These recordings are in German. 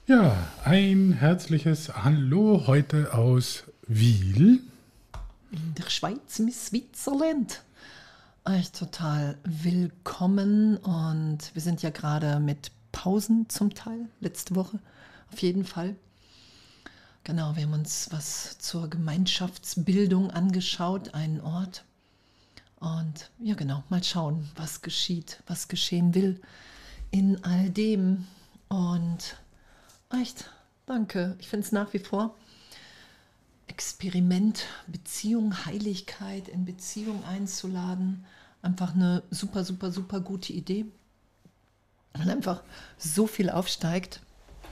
Ja, ein herzliches Hallo heute aus Wil. In der Schweiz, Miss Switzerland. Echt total willkommen und wir sind ja gerade mit Pausen zum Teil, letzte Woche auf jeden Fall. Genau, wir haben uns was zur Gemeinschaftsbildung angeschaut, einen Ort. Und ja genau, mal schauen, was geschieht, was geschehen will in all dem. Und echt, danke. Ich finde es nach wie vor Experiment, Beziehung, Heiligkeit in Beziehung einzuladen. Einfach eine super, super, super gute Idee. Weil einfach so viel aufsteigt.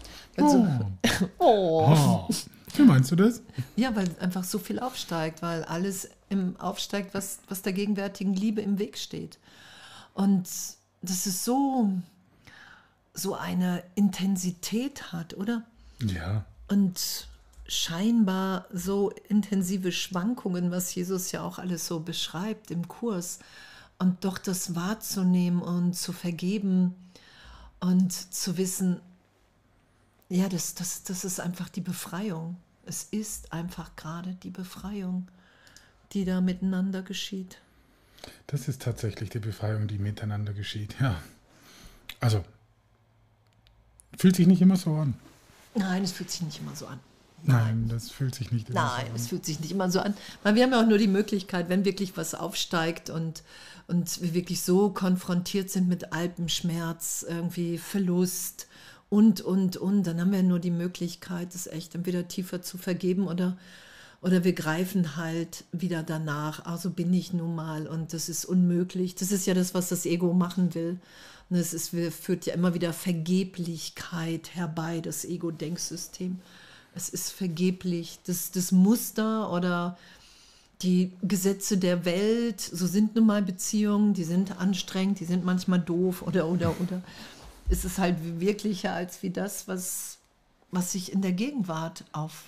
Oh. Wie meinst du das? Ja, weil einfach so viel aufsteigt, weil alles aufsteigt, was der gegenwärtigen Liebe im Weg steht. Und das ist so eine Intensität hat, oder? Ja. Und scheinbar so intensive Schwankungen, was Jesus ja auch alles so beschreibt im Kurs. Und doch das wahrzunehmen und zu vergeben und zu wissen, ja, das ist einfach die Befreiung. Es ist einfach gerade die Befreiung, die da miteinander geschieht. Das ist tatsächlich die Befreiung, die miteinander geschieht, ja. Also, fühlt sich nicht immer so an. Nein, es fühlt sich nicht immer so an. Nein, das fühlt sich nicht immer so an. Nein, es fühlt sich nicht immer so an. Weil wir haben ja auch nur die Möglichkeit, wenn wirklich was aufsteigt und wir wirklich so konfrontiert sind mit Alpenschmerz, irgendwie Verlust und, dann haben wir nur die Möglichkeit, es echt entweder tiefer zu vergeben oder wir greifen halt wieder danach. Also bin ich nun mal und das ist unmöglich. Das ist ja das, was das Ego machen will. Und führt ja immer wieder Vergeblichkeit herbei, das Ego-Denksystem. Es ist vergeblich. Das Muster oder die Gesetze der Welt, so sind nun mal Beziehungen, die sind anstrengend, die sind manchmal doof oder. Es ist halt wirklicher als wie das, was sich in der Gegenwart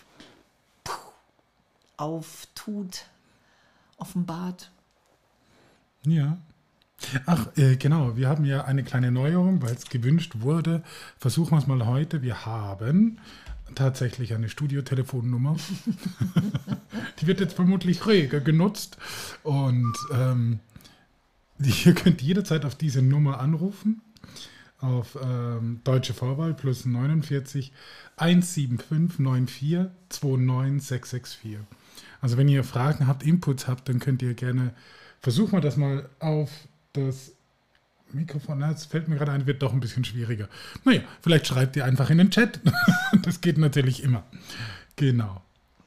auftut, offenbart. Ja. Ach, genau, wir haben ja eine kleine Neuerung, weil es gewünscht wurde. Versuchen wir es mal heute. Wir haben tatsächlich eine Studiotelefonnummer. Die wird jetzt vermutlich reger genutzt. Und ihr könnt jederzeit auf diese Nummer anrufen. Auf deutsche Vorwahl plus 49 175 94 29 664. Also wenn ihr Fragen habt, Inputs habt, dann könnt ihr gerne, versuchen wir das mal auf das Mikrofon. Das fällt mir gerade ein, wird doch ein bisschen schwieriger. Naja, vielleicht schreibt ihr einfach in den Chat. Das geht natürlich immer. Genau.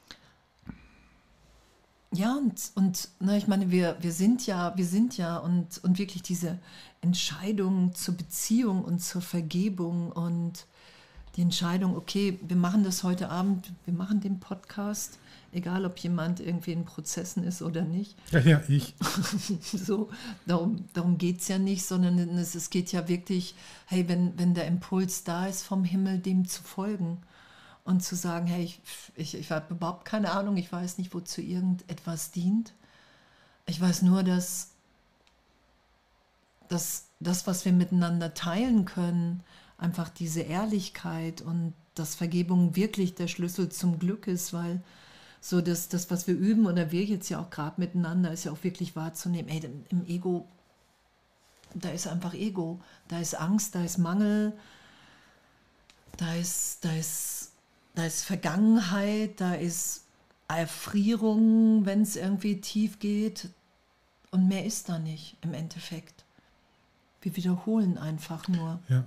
Ja, und ich meine, wir sind ja und wirklich diese Entscheidung zur Beziehung und zur Vergebung und die Entscheidung, okay, wir machen das heute Abend, wir machen den Podcast, egal ob jemand irgendwie in Prozessen ist oder nicht. Ja, ich. So, darum geht es ja nicht, sondern es geht ja wirklich, hey, wenn der Impuls da ist vom Himmel, dem zu folgen. Und zu sagen, hey, ich habe überhaupt keine Ahnung, ich weiß nicht, wozu irgendetwas dient. Ich weiß nur, dass das, was wir miteinander teilen können, einfach diese Ehrlichkeit und dass Vergebung wirklich der Schlüssel zum Glück ist, weil so das was wir üben oder wir jetzt ja auch gerade miteinander, ist ja auch wirklich wahrzunehmen, ey, im Ego, da ist einfach Ego, da ist Angst, da ist Mangel, da ist Vergangenheit, da ist Erfrierung, wenn es irgendwie tief geht. Und mehr ist da nicht im Endeffekt. Wir wiederholen einfach nur. Ja.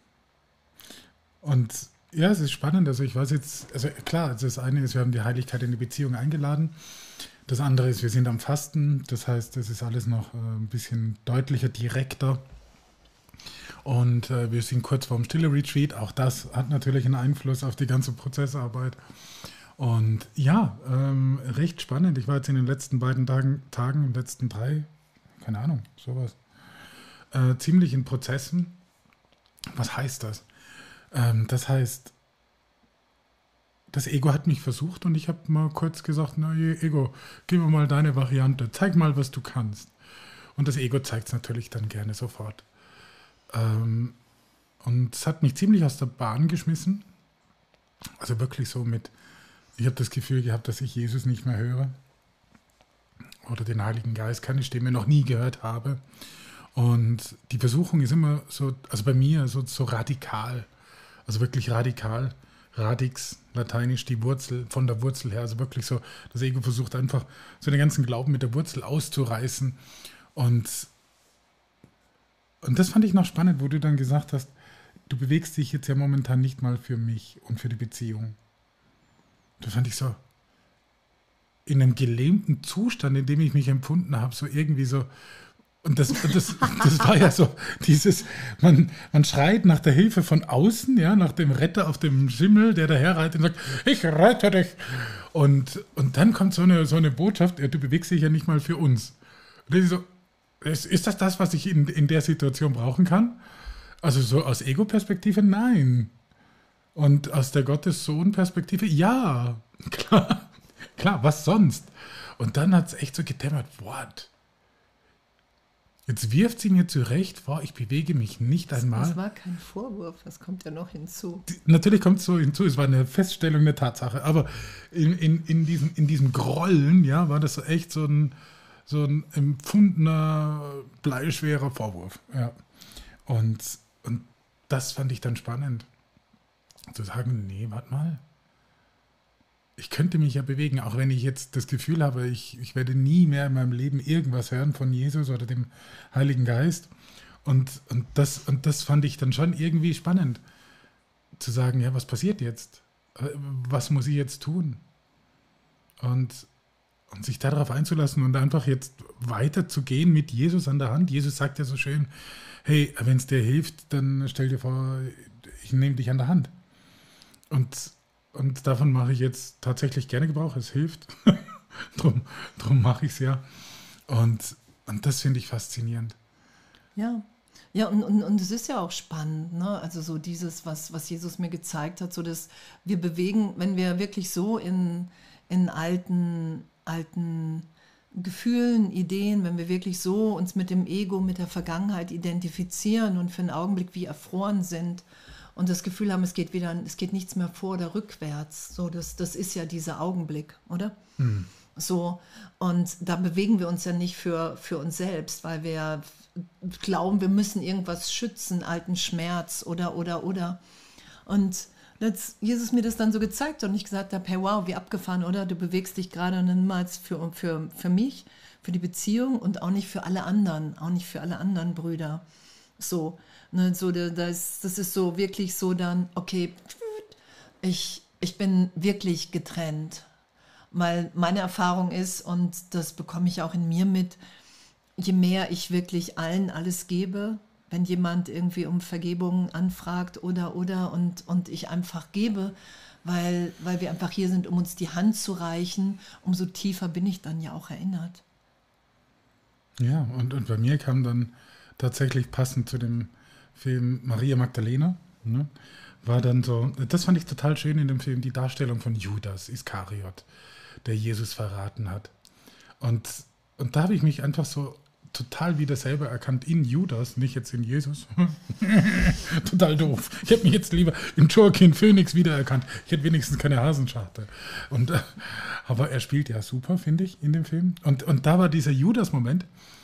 Und ja, es ist spannend. Also ich weiß jetzt, also klar, das eine ist, wir haben die Heiligkeit in die Beziehung eingeladen. Das andere ist, wir sind am Fasten. Das heißt, das ist alles noch ein bisschen deutlicher, direkter. Und wir sind kurz vorm Stille-Retreat. Auch das hat natürlich einen Einfluss auf die ganze Prozessarbeit. Und ja, recht spannend. Ich war jetzt in den letzten beiden Tagen, in den letzten 3, keine Ahnung, sowas, ziemlich in Prozessen. Was heißt das? Das heißt, das Ego hat mich versucht und ich habe mal kurz gesagt, na Ego, gib mir mal deine Variante, zeig mal, was du kannst. Und das Ego zeigt es natürlich dann gerne sofort. Und es hat mich ziemlich aus der Bahn geschmissen, Also wirklich so ich habe das Gefühl gehabt, dass ich Jesus nicht mehr höre oder den Heiligen Geist, keine Stimme noch nie gehört habe. Und die Versuchung ist immer so, also bei mir so radikal, also wirklich radikal. Radix, lateinisch die Wurzel, von der Wurzel her, also wirklich so, das Ego versucht einfach so den ganzen Glauben mit der Wurzel auszureißen. Und das fand ich noch spannend, wo du dann gesagt hast, du bewegst dich jetzt ja momentan nicht mal für mich und für die Beziehung. Da fand ich so, in einem gelähmten Zustand, in dem ich mich empfunden habe, so irgendwie so, und das war ja so dieses, man schreit nach der Hilfe von außen, ja, nach dem Retter auf dem Schimmel, der daherreitet und sagt, ich rette dich. Und dann kommt so eine Botschaft, ja, du bewegst dich ja nicht mal für uns. Und das ist so, ist das, was ich in der Situation brauchen kann? Also so aus Ego-Perspektive, nein. Und aus der Gottes-Sohn-Perspektive, ja. Klar, was sonst? Und dann hat es echt so gedämmert, what? Jetzt wirft sie mir zurecht vor, ich bewege mich nicht einmal. Das war kein Vorwurf, das kommt ja noch hinzu. Natürlich kommt es so hinzu, es war eine Feststellung, eine Tatsache, aber in diesem Grollen, ja, war das so echt so ein empfundener, bleischwerer Vorwurf. Ja. Und das fand ich dann spannend. Zu sagen, nee, warte mal. Ich könnte mich ja bewegen, auch wenn ich jetzt das Gefühl habe, ich werde nie mehr in meinem Leben irgendwas hören von Jesus oder dem Heiligen Geist. Und das fand ich dann schon irgendwie spannend, zu sagen, ja, was passiert jetzt? Was muss ich jetzt tun? Und sich darauf einzulassen und einfach jetzt weiterzugehen mit Jesus an der Hand. Jesus sagt ja so schön, hey, wenn es dir hilft, dann stell dir vor, ich nehme dich an der Hand. Und davon mache ich jetzt tatsächlich gerne Gebrauch. Es hilft. drum mache ich es ja. Und das finde ich faszinierend. Ja. Ja, und es ist ja auch spannend, ne? Also so dieses, was Jesus mir gezeigt hat, so dass wir bewegen, wenn wir wirklich so in alten Gefühlen, Ideen, wenn wir wirklich so uns mit dem Ego, mit der Vergangenheit identifizieren und für einen Augenblick wie erfroren sind und das Gefühl haben, es geht nichts mehr vor oder rückwärts. So, das ist ja dieser Augenblick, oder? Mhm. So, und da bewegen wir uns ja nicht für uns selbst, weil wir glauben, wir müssen irgendwas schützen, alten Schmerz oder. Und als Jesus mir das dann so gezeigt hat und ich gesagt habe, hey, wow, wie abgefahren, oder? Du bewegst dich gerade niemals für mich, für die Beziehung und auch nicht für alle anderen Brüder. So, ne, so das ist so wirklich so dann, okay, ich bin wirklich getrennt. Weil meine Erfahrung ist, und das bekomme ich auch in mir mit, je mehr ich wirklich allen alles gebe, wenn jemand irgendwie um Vergebung anfragt oder und ich einfach gebe, weil wir einfach hier sind, um uns die Hand zu reichen, umso tiefer bin ich dann ja auch erinnert. Ja, und bei mir kam dann tatsächlich passend zu dem Film Maria Magdalena, ne, war dann so, das fand ich total schön in dem Film, die Darstellung von Judas Iskariot, der Jesus verraten hat. Und da habe ich mich einfach so total wieder selber erkannt in Judas, nicht jetzt in Jesus. Total doof. Ich hätte mich jetzt lieber im Joaquin Phoenix wiedererkannt. Ich hätte wenigstens keine Hasenscharte. Aber er spielt ja super, finde ich, in dem Film. Und da war dieser Judas-Moment,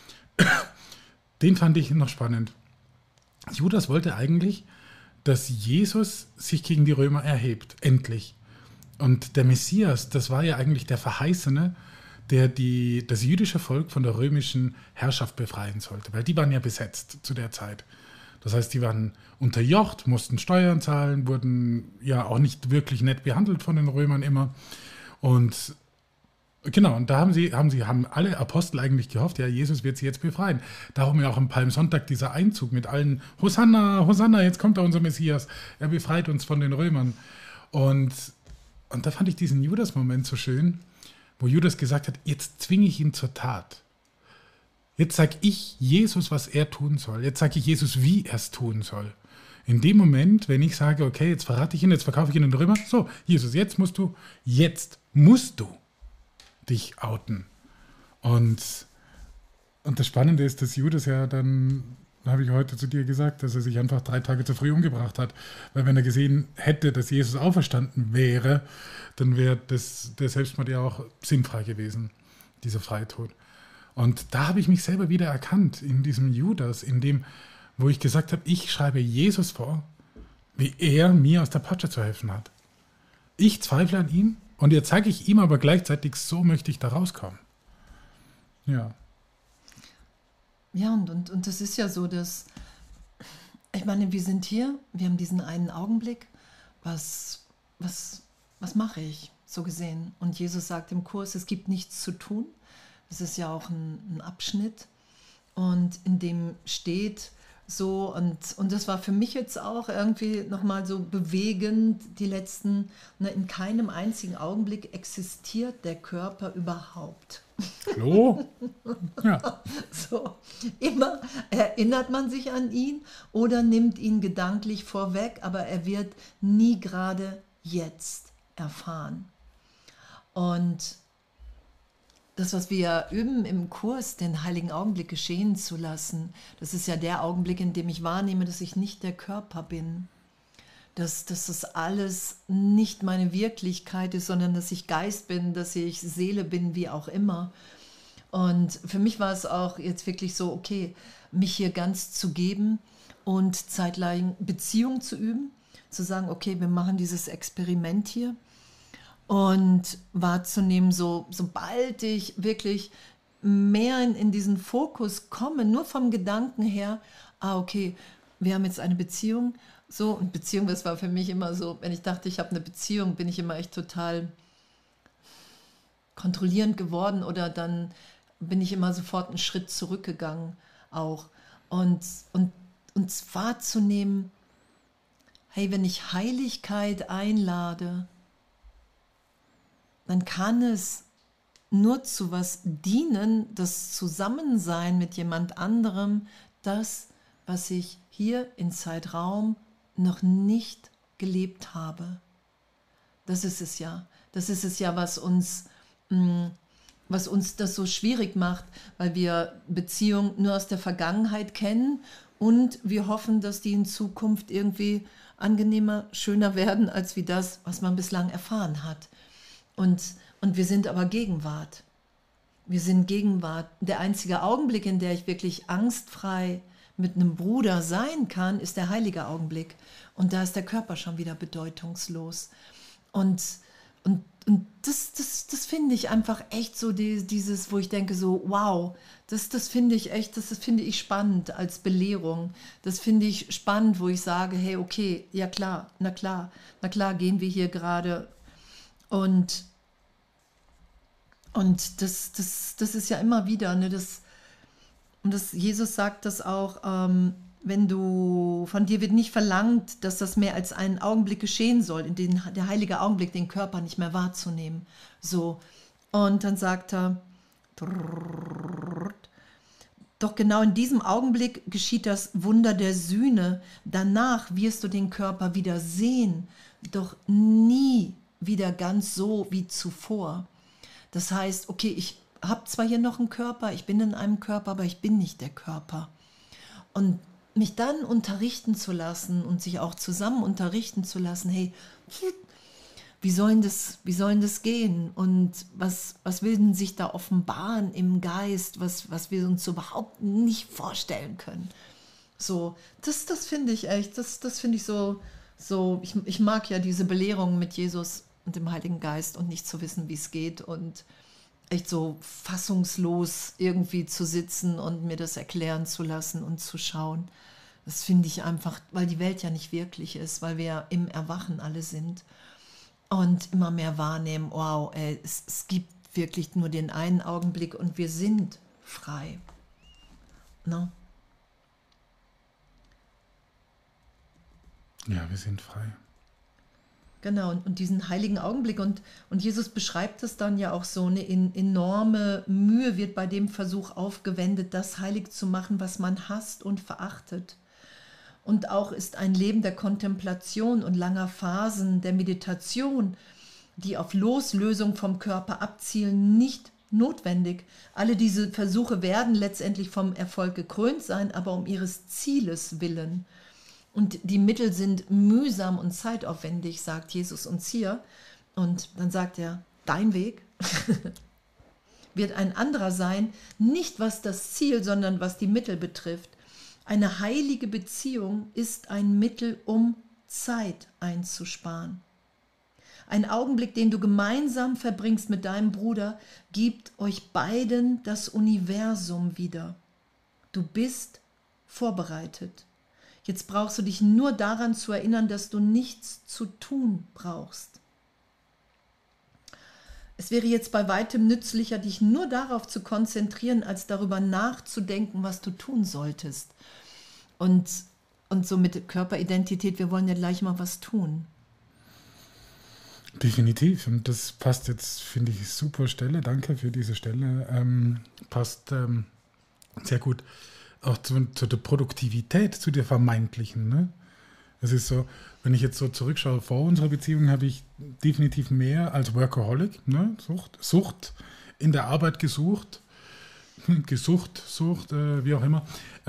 den fand ich noch spannend. Judas wollte eigentlich, dass Jesus sich gegen die Römer erhebt, endlich. Und der Messias, das war ja eigentlich der Verheißene, der das jüdische Volk von der römischen Herrschaft befreien sollte, weil die waren ja besetzt zu der Zeit. Das heißt, die waren unterjocht, mussten Steuern zahlen, wurden ja auch nicht wirklich nett behandelt von den Römern immer. Und genau, und da haben alle Apostel eigentlich gehofft, ja, Jesus wird sie jetzt befreien. Darum ja auch am Palmsonntag dieser Einzug mit allen, Hosanna, Hosanna, jetzt kommt da unser Messias, er befreit uns von den Römern. Und da fand ich diesen Judas-Moment so schön, wo Judas gesagt hat, jetzt zwinge ich ihn zur Tat. Jetzt sage ich Jesus, was er tun soll. Jetzt sage ich Jesus, wie er es tun soll. In dem Moment, wenn ich sage, okay, jetzt verrate ich ihn, jetzt verkaufe ich ihn den Römer, so, Jesus, jetzt musst du dich outen. Und das Spannende ist, dass Judas ja dann Dann habe ich heute zu dir gesagt, dass er sich einfach 3 Tage zu früh umgebracht hat. Weil wenn er gesehen hätte, dass Jesus auferstanden wäre, dann wäre der Selbstmord ja auch sinnfrei gewesen, dieser Freitod. Und da habe ich mich selber wieder erkannt, in diesem Judas, in dem, wo ich gesagt habe, ich schreibe Jesus vor, wie er mir aus der Patsche zu helfen hat. Ich zweifle an ihm und jetzt zeige ich ihm aber gleichzeitig, so möchte ich da rauskommen. Ja. Ja, und das ist ja so, dass, ich meine, wir sind hier, wir haben diesen einen Augenblick, was mache ich, so gesehen? Und Jesus sagt im Kurs, es gibt nichts zu tun. Das ist ja auch ein Abschnitt und in dem steht so, und das war für mich jetzt auch irgendwie nochmal so bewegend, die letzten, in keinem einzigen Augenblick existiert der Körper überhaupt. Hallo? Ja. So, immer erinnert man sich an ihn oder nimmt ihn gedanklich vorweg, aber er wird nie gerade jetzt erfahren. Und das, was wir üben im Kurs, den heiligen Augenblick geschehen zu lassen, das ist ja der Augenblick, in dem ich wahrnehme, dass ich nicht der Körper bin. Dass das alles nicht meine Wirklichkeit ist, sondern dass ich Geist bin, dass ich Seele bin, wie auch immer. Und für mich war es auch jetzt wirklich so, okay, mich hier ganz zu geben und zeitgleich Beziehung zu üben, zu sagen, okay, wir machen dieses Experiment hier. Und wahrzunehmen, sobald ich wirklich mehr in diesen Fokus komme, nur vom Gedanken her, okay, wir haben jetzt eine Beziehung, so, und Beziehung, das war für mich immer so, wenn ich dachte, ich habe eine Beziehung, bin ich immer echt total kontrollierend geworden oder dann bin ich immer sofort einen Schritt zurückgegangen auch. Und wahrzunehmen, hey, wenn ich Heiligkeit einlade, dann kann es nur zu was dienen, das Zusammensein mit jemand anderem, das, was ich hier in Zeitraum noch nicht gelebt habe. Das ist es ja. Das ist es ja, was uns das so schwierig macht, weil wir Beziehungen nur aus der Vergangenheit kennen und wir hoffen, dass die in Zukunft irgendwie angenehmer, schöner werden, als wie das, was man bislang erfahren hat. Und wir sind aber Gegenwart. Wir sind Gegenwart. Der einzige Augenblick, in der ich wirklich angstfrei mit einem Bruder sein kann, ist der heilige Augenblick. Und da ist der Körper schon wieder bedeutungslos. Und das finde ich einfach echt so dieses, wo ich denke so, wow, das finde ich echt, das finde ich spannend als Belehrung. Das finde ich spannend, wo ich sage, hey, okay, ja klar, na klar, gehen wir hier gerade. Und das ist ja immer wieder, ne, Jesus sagt das auch, von dir wird nicht verlangt, dass das mehr als einen Augenblick geschehen soll, der heilige Augenblick, den Körper nicht mehr wahrzunehmen. So. Und dann sagt er, doch genau in diesem Augenblick geschieht das Wunder der Sühne. Danach wirst du den Körper wieder sehen, doch nie wieder ganz so wie zuvor. Das heißt, okay, ich habe zwar hier noch einen Körper, ich bin in einem Körper, aber ich bin nicht der Körper. Und mich dann unterrichten zu lassen und sich auch zusammen unterrichten zu lassen, hey, wie sollen das gehen? Und was will denn sich da offenbaren im Geist, was wir uns überhaupt nicht vorstellen können? So, das finde ich echt, das finde ich so, ich mag ja diese Belehrung mit Jesus und dem Heiligen Geist und nicht zu wissen, wie es geht und echt so fassungslos irgendwie zu sitzen und mir das erklären zu lassen und zu schauen. Das finde ich einfach, weil die Welt ja nicht wirklich ist, weil wir ja im Erwachen alle sind und immer mehr wahrnehmen, wow, es gibt wirklich nur den einen Augenblick und wir sind frei. No? Ja, wir sind frei. Genau, und diesen heiligen Augenblick. Und Jesus beschreibt es dann ja auch so, eine enorme Mühe wird bei dem Versuch aufgewendet, das heilig zu machen, was man hasst und verachtet. Und auch ist ein Leben der Kontemplation und langer Phasen der Meditation, die auf Loslösung vom Körper abzielen, nicht notwendig. Alle diese Versuche werden letztendlich vom Erfolg gekrönt sein, aber um ihres Zieles willen. Und die Mittel sind mühsam und zeitaufwendig, sagt Jesus uns hier. Und dann sagt er, dein Weg wird ein anderer sein, nicht was das Ziel, sondern was die Mittel betrifft. Eine heilige Beziehung ist ein Mittel, um Zeit einzusparen. Ein Augenblick, den du gemeinsam verbringst mit deinem Bruder, gibt euch beiden das Universum wieder. Du bist vorbereitet. Jetzt brauchst du dich nur daran zu erinnern, dass du nichts zu tun brauchst. Es wäre jetzt bei weitem nützlicher, dich nur darauf zu konzentrieren, als darüber nachzudenken, was du tun solltest. Und so mit Körperidentität, wir wollen ja gleich mal was tun. Definitiv. Und das passt jetzt, finde ich, super Stelle. Danke für diese Stelle. Passt sehr gut auch zu der Produktivität, zu der vermeintlichen. Ne? Es ist so, wenn ich jetzt so zurückschaue, vor unserer Beziehung habe ich definitiv mehr als Workaholic, ne? Sucht in der Arbeit gesucht, wie auch immer.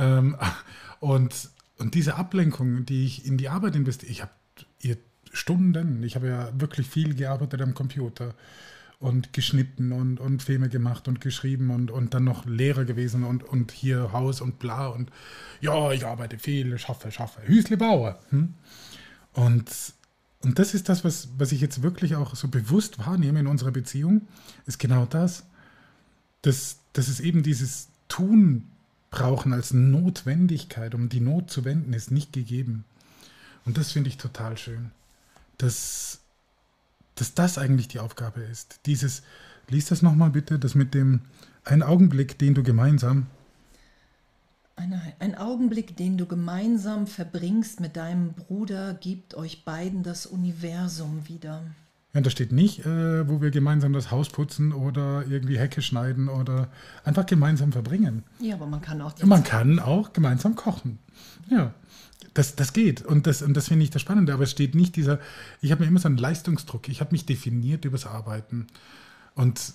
Und diese Ablenkung, die ich in die Arbeit investiere, ich habe Stunden, ich habe ja wirklich viel gearbeitet am Computer und geschnitten und Filme gemacht und geschrieben und dann noch Lehrer gewesen und hier Haus und bla und ja, ich arbeite viel, schaffe, Hüsle Bauer. Und das ist das, was ich jetzt wirklich auch so bewusst wahrnehme in unserer Beziehung, ist genau das, dass es eben dieses Tun brauchen als Notwendigkeit, um die Not zu wenden, ist nicht gegeben. Und das finde ich total schön, dass das eigentlich die Aufgabe ist. Lies das nochmal bitte, das mit dem, ein Augenblick, den du gemeinsam... Ein Augenblick, den du gemeinsam verbringst mit deinem Bruder, gibt euch beiden das Universum wieder. Ja, da steht nicht, wo wir gemeinsam das Haus putzen oder irgendwie Hecke schneiden oder einfach gemeinsam verbringen. Ja, aber man kann auch... Man kann auch gemeinsam kochen. Ja, das geht. Und das finde ich das Spannende. Aber es steht nicht ich habe mir immer so einen Leistungsdruck. Ich habe mich definiert übers Arbeiten. Und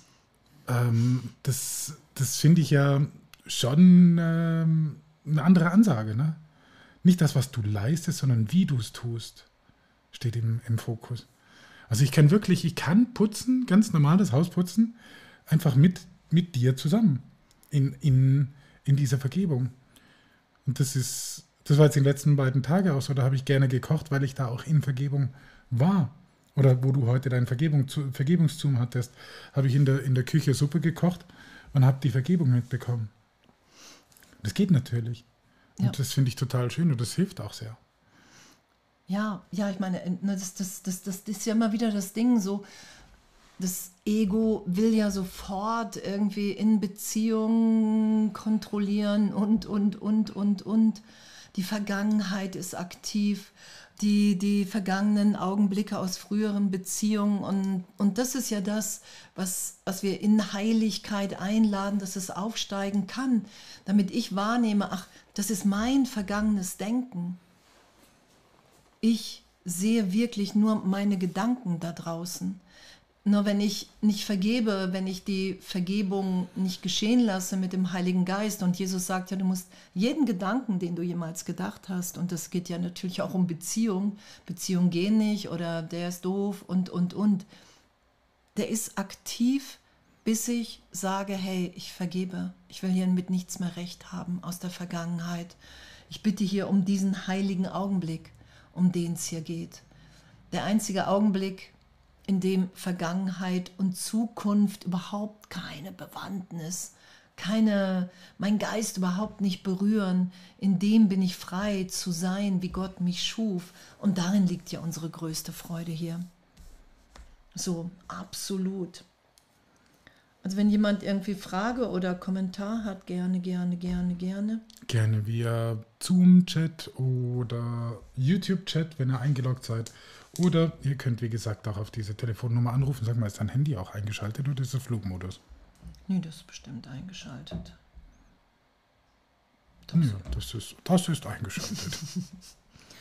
das finde ich ja schon eine andere Ansage. Ne? Nicht das, was du leistest, sondern wie du es tust, steht im Fokus. Also ich kann putzen, ganz normal das Haus putzen, einfach mit dir zusammen in dieser Vergebung. Und das war jetzt die letzten beiden Tage auch so, da habe ich gerne gekocht, weil ich da auch in Vergebung war. Oder wo du heute deinen Vergebungszoom hattest, habe ich in der Küche Suppe gekocht und habe die Vergebung mitbekommen. Das geht natürlich. Und Ja. das finde ich total schön und das hilft auch sehr. Ja, ich meine, das ist ja immer wieder das Ding, so, das Ego will ja sofort irgendwie in Beziehungen kontrollieren und. Die Vergangenheit ist aktiv, die vergangenen Augenblicke aus früheren Beziehungen und das ist ja das, was wir in Heiligkeit einladen, dass es aufsteigen kann, damit ich wahrnehme, ach, das ist mein vergangenes Denken. Ich sehe wirklich nur meine Gedanken da draußen. Nur wenn ich nicht vergebe, wenn ich die Vergebung nicht geschehen lasse mit dem Heiligen Geist, und Jesus sagt ja, du musst jeden Gedanken, den du jemals gedacht hast, und das geht ja natürlich auch um Beziehungen gehen nicht oder der ist doof und, der ist aktiv, bis ich sage, hey, ich vergebe, ich will hier mit nichts mehr Recht haben aus der Vergangenheit. Ich bitte hier um diesen heiligen Augenblick, um den es hier geht. Der einzige Augenblick, in dem Vergangenheit und Zukunft überhaupt keine Bewandtnis, mein Geist überhaupt nicht berühren, in dem bin ich frei zu sein, wie Gott mich schuf. Und darin liegt ja unsere größte Freude hier. So, absolut. Also wenn jemand irgendwie Frage oder Kommentar hat, gerne. Gerne via Zoom-Chat oder YouTube-Chat, wenn ihr eingeloggt seid. Oder ihr könnt, wie gesagt, auch auf diese Telefonnummer anrufen. Sag mal, ist dein Handy auch eingeschaltet oder ist das Flugmodus? Nee, das ist bestimmt eingeschaltet. Ja, das ist eingeschaltet.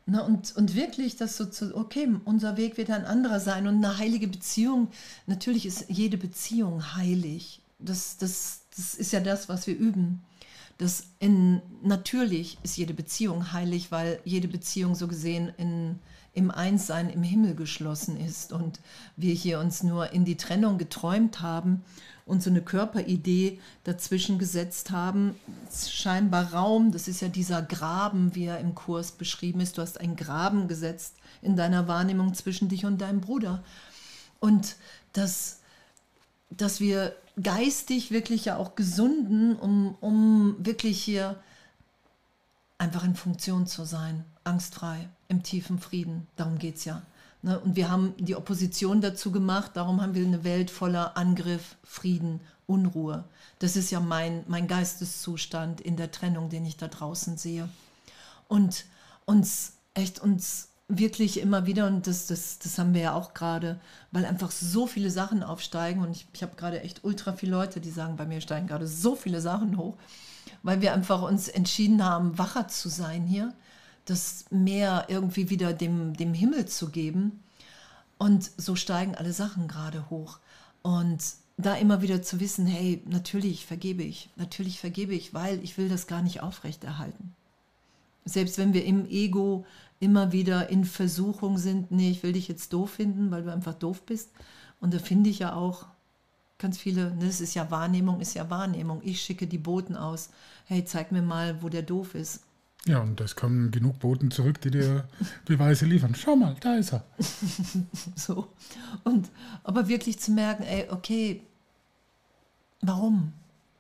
Ne, und wirklich, das so zu, okay, unser Weg wird ein anderer sein. Und eine heilige Beziehung, natürlich ist jede Beziehung heilig. Das ist ja das, was wir üben. Natürlich ist jede Beziehung heilig, weil jede Beziehung so gesehen im Einssein im Himmel geschlossen ist und wir hier uns nur in die Trennung geträumt haben und so eine Körperidee dazwischen gesetzt haben. Scheinbar Raum, das ist ja dieser Graben, wie er im Kurs beschrieben ist. Du hast einen Graben gesetzt in deiner Wahrnehmung zwischen dich und deinem Bruder. Und dass wir geistig wirklich ja auch gesunden, um wirklich hier einfach in Funktion zu sein, angstfrei, im tiefen Frieden. Darum geht es ja. Ne? Und wir haben die Opposition dazu gemacht, darum haben wir eine Welt voller Angriff, Frieden, Unruhe. Das ist ja mein Geisteszustand in der Trennung, den ich da draußen sehe. Und uns wirklich immer wieder, und das haben wir ja auch gerade, weil einfach so viele Sachen aufsteigen und ich habe gerade echt ultra viele Leute, die sagen, bei mir steigen gerade so viele Sachen hoch, weil wir einfach uns entschieden haben, wacher zu sein hier, das mehr irgendwie wieder dem Himmel zu geben und so steigen alle Sachen gerade hoch und da immer wieder zu wissen, hey, natürlich vergebe ich, weil ich will das gar nicht aufrechterhalten. Selbst wenn wir im Ego immer wieder in Versuchung sind, nee, ich will dich jetzt doof finden, weil du einfach doof bist. Und da finde ich ja auch ganz viele, das ist ja Wahrnehmung. Ich schicke die Boten aus. Hey, zeig mir mal, wo der doof ist. Ja, und es kommen genug Boten zurück, die dir Beweise liefern. Schau mal, da ist er. So. Aber wirklich zu merken, ey, okay, warum?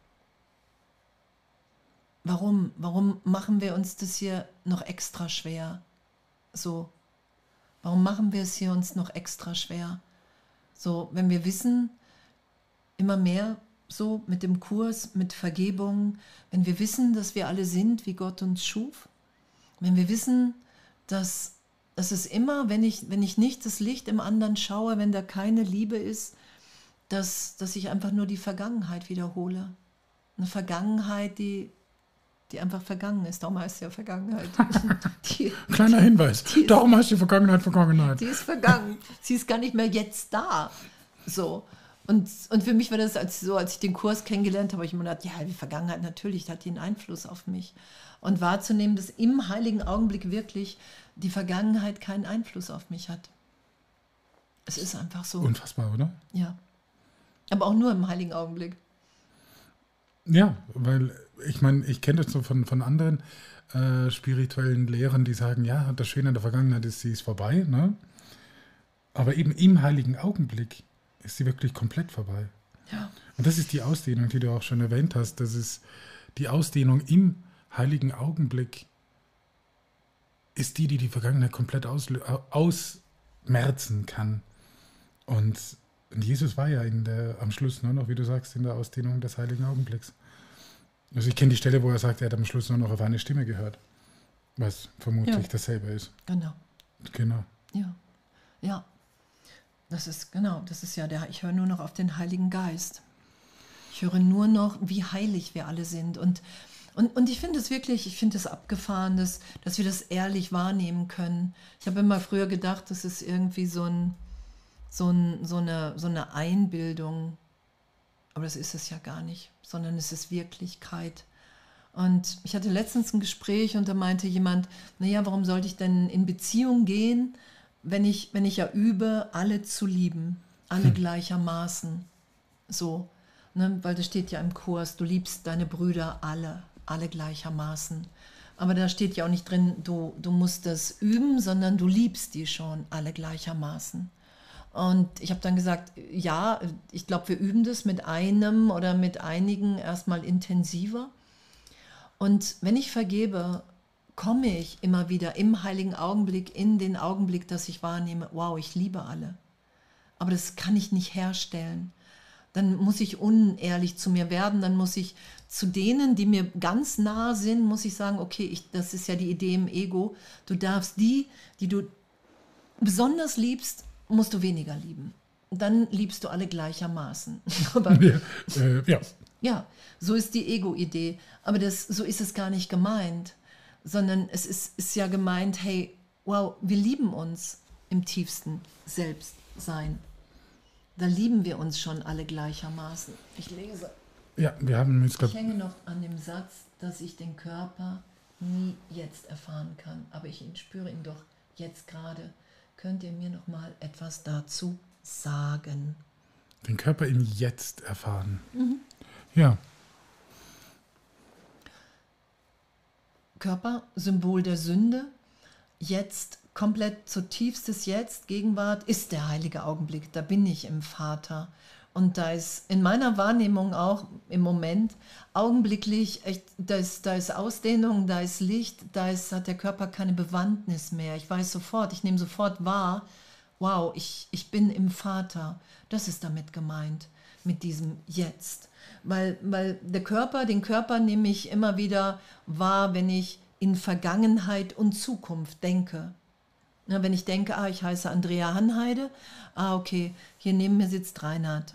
Warum machen wir uns das hier noch extra schwer? So, warum machen wir es hier uns noch extra schwer? So, wenn wir wissen, immer mehr so mit dem Kurs, mit Vergebung, wenn wir wissen, dass wir alle sind, wie Gott uns schuf, wenn wir wissen, dass es immer, wenn ich nicht das Licht im anderen schaue, wenn da keine Liebe ist, dass ich einfach nur die Vergangenheit wiederhole. Eine Vergangenheit, die einfach vergangen ist. Darum heißt sie ja Vergangenheit. Kleiner Hinweis. Darum heißt die Vergangenheit Vergangenheit. Die ist vergangen. Sie ist gar nicht mehr jetzt da. So. Und für mich war das, als ich den Kurs kennengelernt habe, ich immer gedacht, ja, die Vergangenheit natürlich, hat die einen Einfluss auf mich. Und wahrzunehmen, dass im heiligen Augenblick wirklich die Vergangenheit keinen Einfluss auf mich hat. Es ist einfach so. Unfassbar, oder? Ja. Aber auch nur im heiligen Augenblick. Ja, weil ich meine, ich kenne das so von anderen spirituellen Lehrern, die sagen, ja, das Schöne an der Vergangenheit ist, sie ist vorbei, ne? Aber eben im heiligen Augenblick ist sie wirklich komplett vorbei. Ja. Und das ist die Ausdehnung, die du auch schon erwähnt hast. Das ist die Ausdehnung im heiligen Augenblick, ist die Vergangenheit komplett ausmerzen kann. Und Jesus war ja am Schluss nur noch, wie du sagst, in der Ausdehnung des heiligen Augenblicks. Also ich kenne die Stelle, wo er sagt, er hat am Schluss nur noch auf eine Stimme gehört, was vermutlich dasselbe ist. Genau. Ja. Ja. Das ist ja ich höre nur noch auf den Heiligen Geist. Ich höre nur noch, wie heilig wir alle sind. Und ich finde es wirklich, abgefahren, dass wir das ehrlich wahrnehmen können. Ich habe immer früher gedacht, das ist irgendwie so eine Einbildung. Aber das ist es ja gar nicht, sondern es ist Wirklichkeit. Und ich hatte letztens ein Gespräch und da meinte jemand, naja, warum sollte ich denn in Beziehung gehen, wenn ich ja übe, alle zu lieben, alle gleichermaßen. So, ne? Weil das steht ja im Kurs, du liebst deine Brüder alle gleichermaßen. Aber da steht ja auch nicht drin, du musst das üben, sondern du liebst die schon alle gleichermaßen. Und ich habe dann gesagt, ja, ich glaube, wir üben das mit einem oder mit einigen erstmal intensiver. Und wenn ich vergebe, komme ich immer wieder im heiligen Augenblick, in den Augenblick, dass ich wahrnehme, wow, ich liebe alle. Aber das kann ich nicht herstellen. Dann muss ich unehrlich zu mir werden, dann muss ich zu denen, die mir ganz nah sind, muss ich sagen, okay, das ist ja die Idee im Ego, du darfst die du besonders liebst, musst du weniger lieben. Dann liebst du alle gleichermaßen. Aber, ja, so ist die Ego-Idee. Aber so ist es gar nicht gemeint. Sondern es ist ja gemeint, hey, wow, wir lieben uns im tiefsten Selbstsein. Da lieben wir uns schon alle gleichermaßen. Ich lese. Ja, wir haben jetzt Ich gerade. hänge noch an dem Satz, dass ich den Körper nie jetzt erfahren kann, aber ich spüre ihn doch jetzt gerade. Könnt ihr mir noch mal etwas dazu sagen? Den Körper im Jetzt erfahren. Ja, Körper, Symbol der Sünde, jetzt komplett zutiefstes Jetzt, Gegenwart, ist der heilige Augenblick. Da bin ich im Vater. Und da ist in meiner Wahrnehmung auch im Moment augenblicklich, echt, da ist Ausdehnung, da ist Licht, hat der Körper keine Bewandtnis mehr. Ich weiß sofort, ich nehme sofort wahr, wow, ich bin im Vater. Das ist damit gemeint, mit diesem Jetzt. Weil den Körper nehme ich immer wieder wahr, wenn ich in Vergangenheit und Zukunft denke. Na, wenn ich denke, ich heiße Andrea Hanheide, okay, hier neben mir sitzt Reinhard.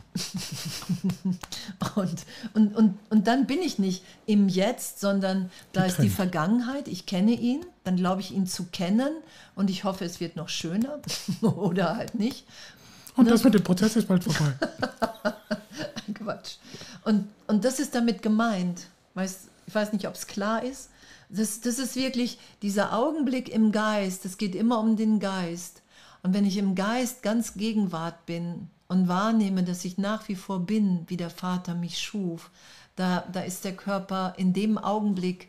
und dann bin ich nicht im Jetzt, sondern da ist die Vergangenheit, ich kenne ihn, dann glaube ich ihn zu kennen und ich hoffe, es wird noch schöner oder halt nicht. und das mit dem Prozess ist bald vorbei. Quatsch. Und das ist damit gemeint. Ich weiß nicht, ob es klar ist. Das ist wirklich dieser Augenblick im Geist. Es geht immer um den Geist. Und wenn ich im Geist ganz Gegenwart bin und wahrnehme, dass ich nach wie vor bin, wie der Vater mich schuf, da ist der Körper in dem Augenblick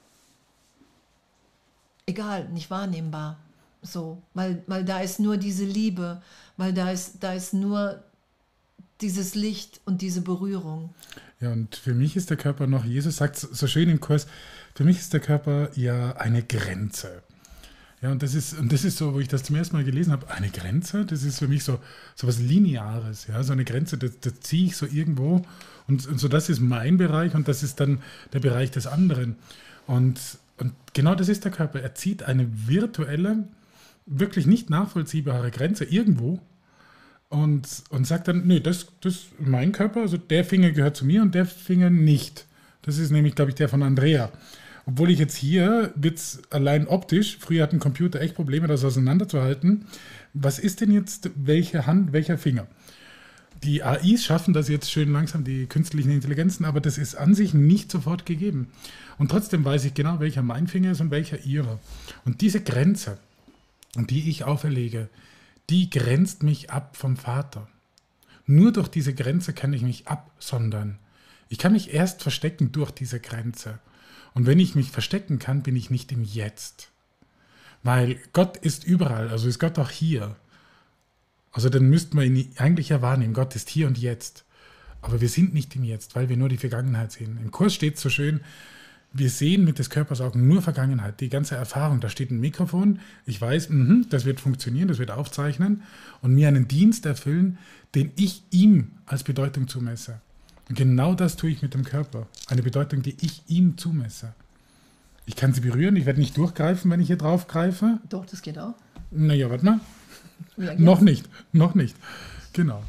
egal, nicht wahrnehmbar. So, weil da ist nur diese Liebe, weil da ist nur dieses Licht und diese Berührung. Ja, und für mich ist der Körper noch, Jesus sagt so schön im Kurs, für mich ist der Körper ja eine Grenze. Ja, und das ist so, wo ich das zum ersten Mal gelesen habe, eine Grenze, das ist für mich so was Lineares, ja, so eine Grenze, das ziehe ich so irgendwo und so, das ist mein Bereich und das ist dann der Bereich des anderen. Und genau das ist der Körper, er zieht eine virtuelle, wirklich nicht nachvollziehbare Grenze irgendwo und sagt dann, nee, das ist mein Körper, also der Finger gehört zu mir und der Finger nicht. Das ist nämlich, glaube ich, der von Andrea. Obwohl ich jetzt hier, wird es allein optisch, früher hat ein Computer echt Probleme, das auseinanderzuhalten. Was ist denn jetzt welche Hand, welcher Finger? Die AIs schaffen das jetzt schön langsam, die künstlichen Intelligenzen, aber das ist an sich nicht sofort gegeben. Und trotzdem weiß ich genau, welcher mein Finger ist und welcher ihrer. Und diese Grenze, die ich auferlege, die grenzt mich ab vom Vater. Nur durch diese Grenze kann ich mich absondern. Ich kann mich erst verstecken durch diese Grenze. Und wenn ich mich verstecken kann, bin ich nicht im Jetzt. Weil Gott ist überall, also ist Gott auch hier. Also dann müssten wir ihn eigentlich ja wahrnehmen, Gott ist hier und jetzt. Aber wir sind nicht im Jetzt, weil wir nur die Vergangenheit sehen. Im Kurs steht so schön, wir sehen mit des Körpers Augen nur Vergangenheit, die ganze Erfahrung. Da steht ein Mikrofon, ich weiß, das wird funktionieren, das wird aufzeichnen und mir einen Dienst erfüllen, den ich ihm als Bedeutung zumesse. Und genau das tue ich mit dem Körper. Eine Bedeutung, die ich ihm zumesse. Ich kann sie berühren, ich werde nicht durchgreifen, wenn ich hier drauf greife. Doch, das geht auch. Naja, warte mal. Ja, Noch nicht. Genau.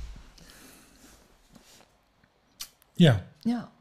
Ja. Ja.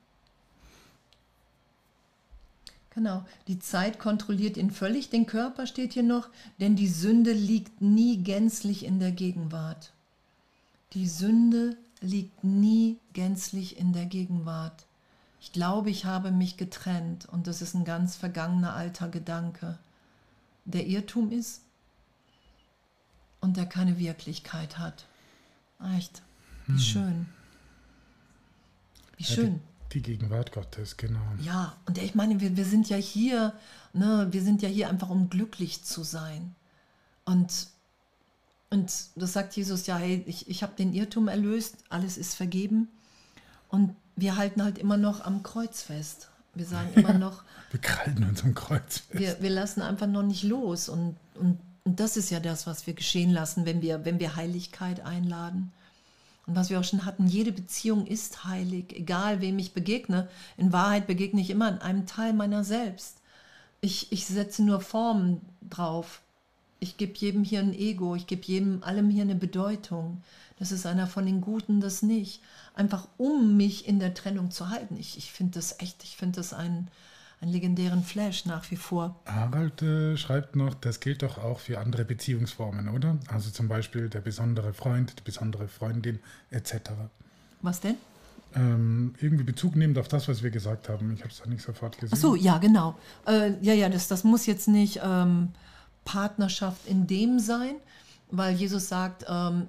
Genau. Die Zeit kontrolliert ihn völlig, den Körper steht hier noch, denn die Sünde liegt nie gänzlich in der Gegenwart. Die Sünde liegt nie gänzlich in der Gegenwart. Ich glaube, ich habe mich getrennt und das ist ein ganz vergangener alter Gedanke, der Irrtum ist und der keine Wirklichkeit hat. Echt, wie schön. Wie schön. Die Gegenwart Gottes, genau. Ja, und ich meine, wir sind ja hier, ne, wir sind ja hier einfach, um glücklich zu sein. Und das sagt Jesus ja, hey, ich habe den Irrtum erlöst, alles ist vergeben. Und wir halten halt immer noch am Kreuz fest. Wir sagen immer noch... Wir krallen uns am Kreuz fest. Wir lassen einfach noch nicht los. Und das ist ja das, was wir geschehen lassen, wenn wir Heiligkeit einladen. Und was wir auch schon hatten, jede Beziehung ist heilig, egal wem ich begegne. In Wahrheit begegne ich immer in einem Teil meiner selbst. Ich setze nur Formen drauf. Ich gebe jedem hier ein Ego, ich gebe allem hier eine Bedeutung. Das ist einer von den Guten, das nicht. Einfach um mich in der Trennung zu halten. Ich finde das echt, ich finde das ein einen legendären Flash nach wie vor. Harald schreibt noch, das gilt doch auch für andere Beziehungsformen, oder? Also zum Beispiel der besondere Freund, die besondere Freundin etc. Was denn? Irgendwie Bezug nehmend auf das, was wir gesagt haben. Ich habe es da nicht sofort gesehen. Ach so, ja, genau. Das muss jetzt nicht Partnerschaft in dem sein, weil Jesus sagt,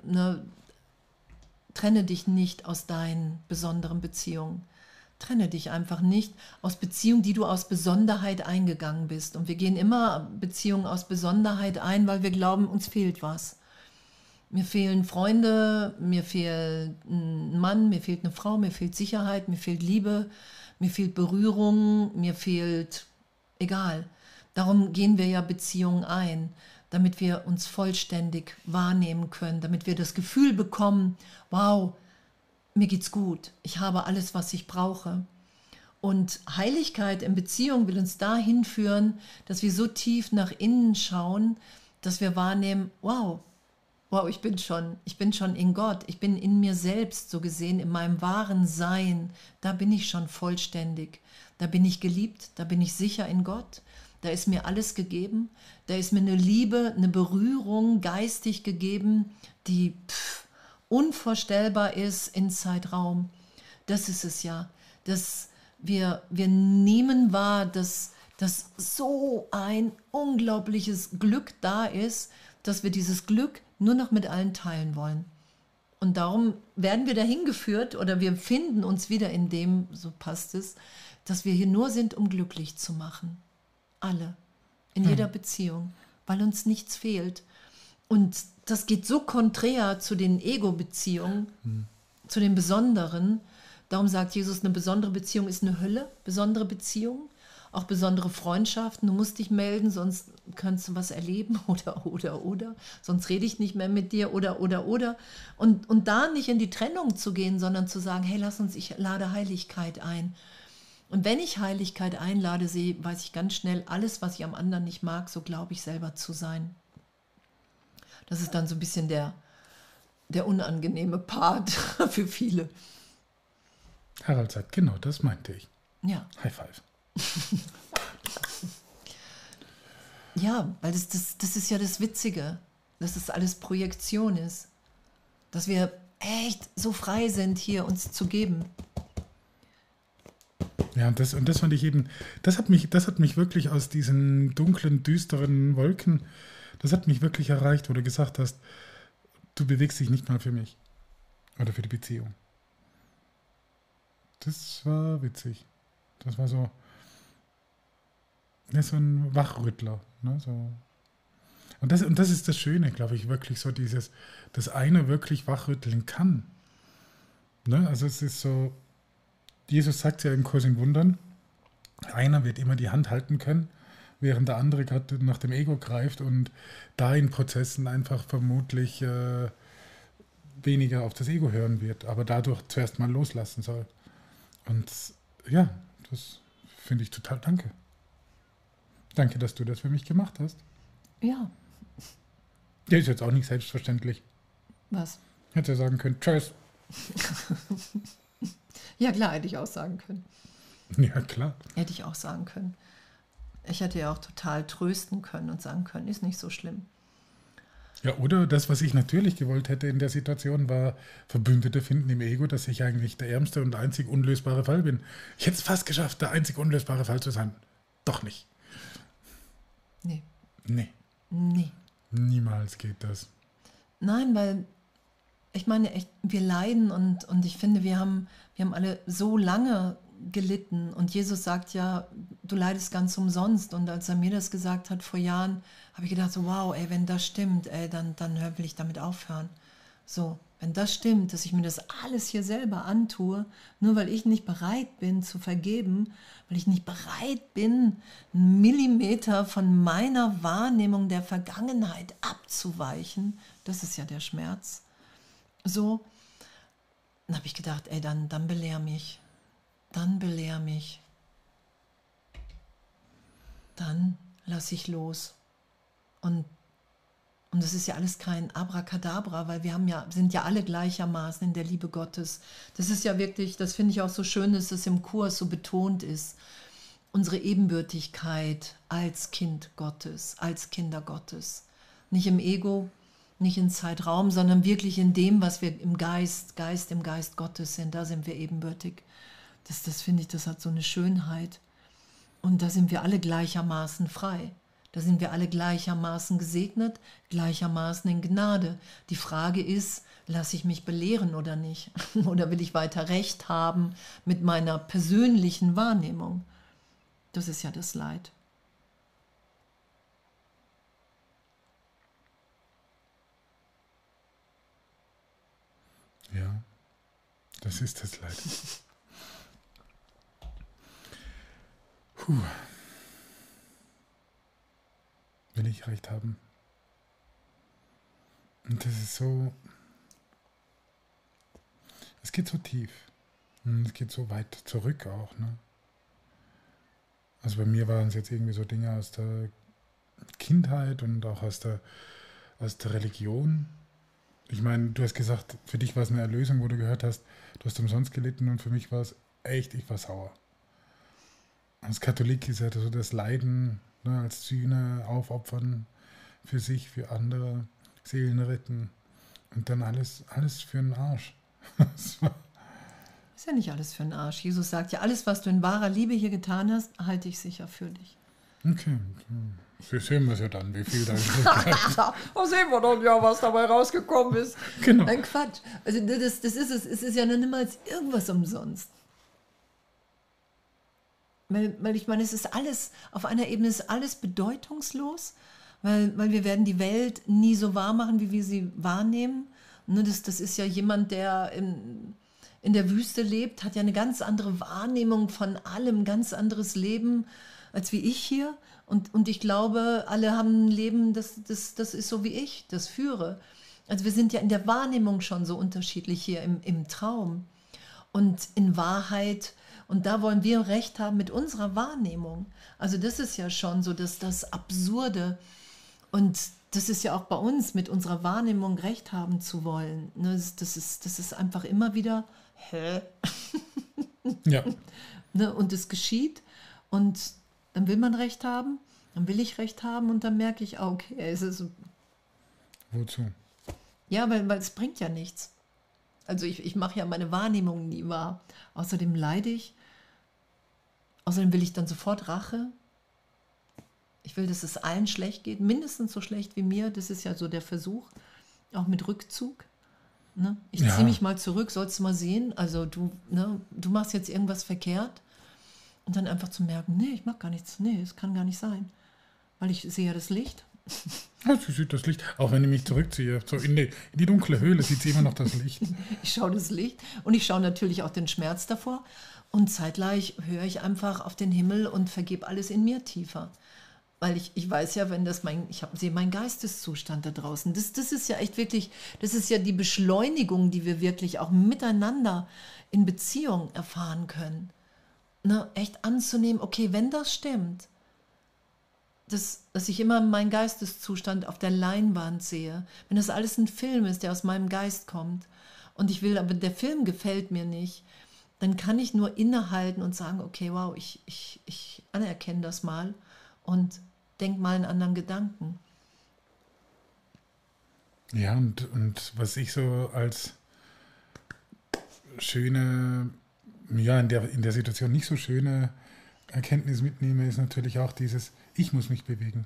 trenne dich nicht aus deinen besonderen Beziehungen. Trenne dich einfach nicht aus Beziehungen, die du aus Besonderheit eingegangen bist. Und wir gehen immer Beziehungen aus Besonderheit ein, weil wir glauben, uns fehlt was. Mir fehlen Freunde, mir fehlt ein Mann, mir fehlt eine Frau, mir fehlt Sicherheit, mir fehlt Liebe, mir fehlt Berührung, mir fehlt, egal. Darum gehen wir ja Beziehungen ein, damit wir uns vollständig wahrnehmen können, damit wir das Gefühl bekommen, wow, mir geht's gut, ich habe alles, was ich brauche. Und Heiligkeit in Beziehung will uns dahin führen, dass wir so tief nach innen schauen, dass wir wahrnehmen, wow, ich bin schon in Gott, ich bin in mir selbst so gesehen, in meinem wahren Sein, da bin ich schon vollständig, da bin ich geliebt, da bin ich sicher in Gott, da ist mir alles gegeben, da ist mir eine Liebe, eine Berührung geistig gegeben, die unvorstellbar ist in Zeitraum. Das ist es ja, dass wir nehmen wahr, dass so ein unglaubliches Glück da ist, dass wir dieses Glück nur noch mit allen teilen wollen. Und darum werden wir dahin geführt oder wir finden uns wieder in dem, so passt es, dass wir hier nur sind, um glücklich zu machen. Alle. In jeder Beziehung. Weil uns nichts fehlt. Und das geht so konträr zu den Ego-Beziehungen, zu den besonderen. Darum sagt Jesus, eine besondere Beziehung ist eine Hölle, besondere Beziehung. Auch besondere Freundschaften, du musst dich melden, sonst kannst du was erleben oder. Sonst rede ich nicht mehr mit dir oder. Und da nicht in die Trennung zu gehen, sondern zu sagen, hey, ich lade Heiligkeit ein. Und wenn ich Heiligkeit einlade, weiß ich ganz schnell, alles, was ich am anderen nicht mag, so glaube ich selber zu sein. Das ist dann so ein bisschen der unangenehme Part für viele. Harald sagt, genau, das meinte ich. Ja. High five. Ja, weil das ist ja das Witzige, dass das alles Projektion ist. Dass wir echt so frei sind, hier uns zu geben. Ja, und das fand ich eben, das hat mich wirklich aus diesen dunklen, düsteren Wolken, das hat mich wirklich erreicht, wo du gesagt hast, du bewegst dich nicht mal für mich oder für die Beziehung. Das war witzig. Das war so, ja, so ein Wachrüttler. Ne, so. Und das ist das Schöne, glaube ich, wirklich so dieses, dass einer wirklich wachrütteln kann. Ne, also es ist so, Jesus sagt ja im Kurs in Wundern, einer wird immer die Hand halten können, während der andere gerade nach dem Ego greift und da in Prozessen einfach vermutlich weniger auf das Ego hören wird, aber dadurch zuerst mal loslassen soll. Und ja, das finde ich total danke. Danke, dass du das für mich gemacht hast. Ja. Der ist jetzt auch nicht selbstverständlich. Was? Hätte er sagen können, tschüss. Ja, klar, hätte ich auch sagen können. Ja, klar. Hätte ich auch sagen können. Ich hätte ja auch total trösten können und sagen können, ist nicht so schlimm. Ja, oder das, was ich natürlich gewollt hätte in der Situation, war Verbündete finden im Ego, dass ich eigentlich der ärmste und einzig unlösbare Fall bin. Ich hätte es fast geschafft, der einzig unlösbare Fall zu sein. Doch nicht. Nee. Nee. Niemals geht das. Nein, weil ich meine, echt, wir leiden und ich finde, wir haben alle so lange gelitten und Jesus sagt ja, du leidest ganz umsonst und als er mir das gesagt hat vor Jahren, habe ich gedacht so, wow, ey, wenn das stimmt, ey, dann will ich damit aufhören. So, wenn das stimmt, dass ich mir das alles hier selber antue, nur weil ich nicht bereit bin zu vergeben, weil ich nicht bereit bin, einen Millimeter von meiner Wahrnehmung der Vergangenheit abzuweichen, das ist ja der Schmerz. So, dann habe ich gedacht, ey, dann belehr mich. Dann belehr mich. Dann lass ich los. Und das ist ja alles kein Abracadabra, weil wir sind ja alle gleichermaßen in der Liebe Gottes. Das ist ja wirklich, das finde ich auch so schön, dass es im Kurs so betont ist, unsere Ebenbürtigkeit als Kind Gottes, als Kinder Gottes. Nicht im Ego, nicht in Zeitraum, sondern wirklich in dem, was wir im Geist Gottes sind. Da sind wir ebenbürtig. Das finde ich, das hat so eine Schönheit. Und da sind wir alle gleichermaßen frei. Da sind wir alle gleichermaßen gesegnet, gleichermaßen in Gnade. Die Frage ist, lasse ich mich belehren oder nicht? Oder will ich weiter Recht haben mit meiner persönlichen Wahrnehmung? Das ist ja das Leid. Ja, das ist das Leid. Puh. Will ich recht haben. Und das ist so, es geht so tief. Und es geht so weit zurück auch, ne? Also bei mir waren es jetzt irgendwie so Dinge aus der Kindheit und auch aus der Religion. Ich meine, du hast gesagt, für dich war es eine Erlösung, wo du gehört hast, du hast umsonst gelitten, und für mich war es echt, ich war sauer. Als Katholik ist ja so das Leiden, ne, als Sühne aufopfern für sich, für andere, Seelen retten und dann alles für den Arsch. Ist ja nicht alles für den Arsch. Jesus sagt ja, alles, was du in wahrer Liebe hier getan hast, halte ich sicher für dich. Okay, wir sehen wir es ja dann, wie viel da ist. Da sehen wir doch ja, was dabei rausgekommen ist. Genau. Ein Quatsch. Also das ist es. Es ist ja noch niemals irgendwas umsonst. Weil ich meine, es ist alles, auf einer Ebene ist alles bedeutungslos, weil wir werden die Welt nie so wahr machen, wie wir sie wahrnehmen. Ne, das ist ja jemand, der in der Wüste lebt, hat ja eine ganz andere Wahrnehmung von allem, ganz anderes Leben als wie ich hier. Und ich glaube, alle haben ein Leben, das ist so wie ich, das führe. Also wir sind ja in der Wahrnehmung schon so unterschiedlich hier im Traum. Und in Wahrheit, und da wollen wir Recht haben mit unserer Wahrnehmung. Also das ist ja schon so das Absurde. Und das ist ja auch bei uns, mit unserer Wahrnehmung Recht haben zu wollen. Das ist einfach immer wieder, hä? Ja. Ne? Und es geschieht und dann will man Recht haben, dann will ich Recht haben und dann merke ich, okay, es ist... Wozu? Ja, weil es bringt ja nichts. Also ich mache ja meine Wahrnehmung nie wahr. Außerdem leide ich. Außerdem will ich dann sofort Rache. Ich will, dass es allen schlecht geht, mindestens so schlecht wie mir. Das ist ja so der Versuch, auch mit Rückzug. Ne? Ich ziehe mich mal zurück, sollst du mal sehen. Also du machst jetzt irgendwas verkehrt. Und dann einfach zu merken, nee, ich mach gar nichts. Nee, es kann gar nicht sein. Weil ich sehe ja das Licht. Ja, sie sieht das Licht. Auch wenn ich mich zurückziehe, so in die dunkle Höhle sieht sie immer noch das Licht. Ich schaue das Licht und ich schaue natürlich auch den Schmerz davor. Und zeitgleich höre ich einfach auf den Himmel und vergebe alles in mir tiefer. Weil ich weiß ja, wenn das sehe meinen Geisteszustand da draußen. Das ist ja echt wirklich, das ist ja die Beschleunigung, die wir wirklich auch miteinander in Beziehung erfahren können. Ne, echt anzunehmen, okay, wenn das stimmt, dass ich immer meinen Geisteszustand auf der Leinwand sehe, wenn das alles ein Film ist, der aus meinem Geist kommt und ich will, aber der Film gefällt mir nicht, dann kann ich nur innehalten und sagen, okay, wow, ich anerkenne das mal und denk mal einen anderen Gedanken. Ja, und was ich so als schöne, ja, in der Situation nicht so schöne Erkenntnis mitnehme, ist natürlich auch dieses, ich muss mich bewegen.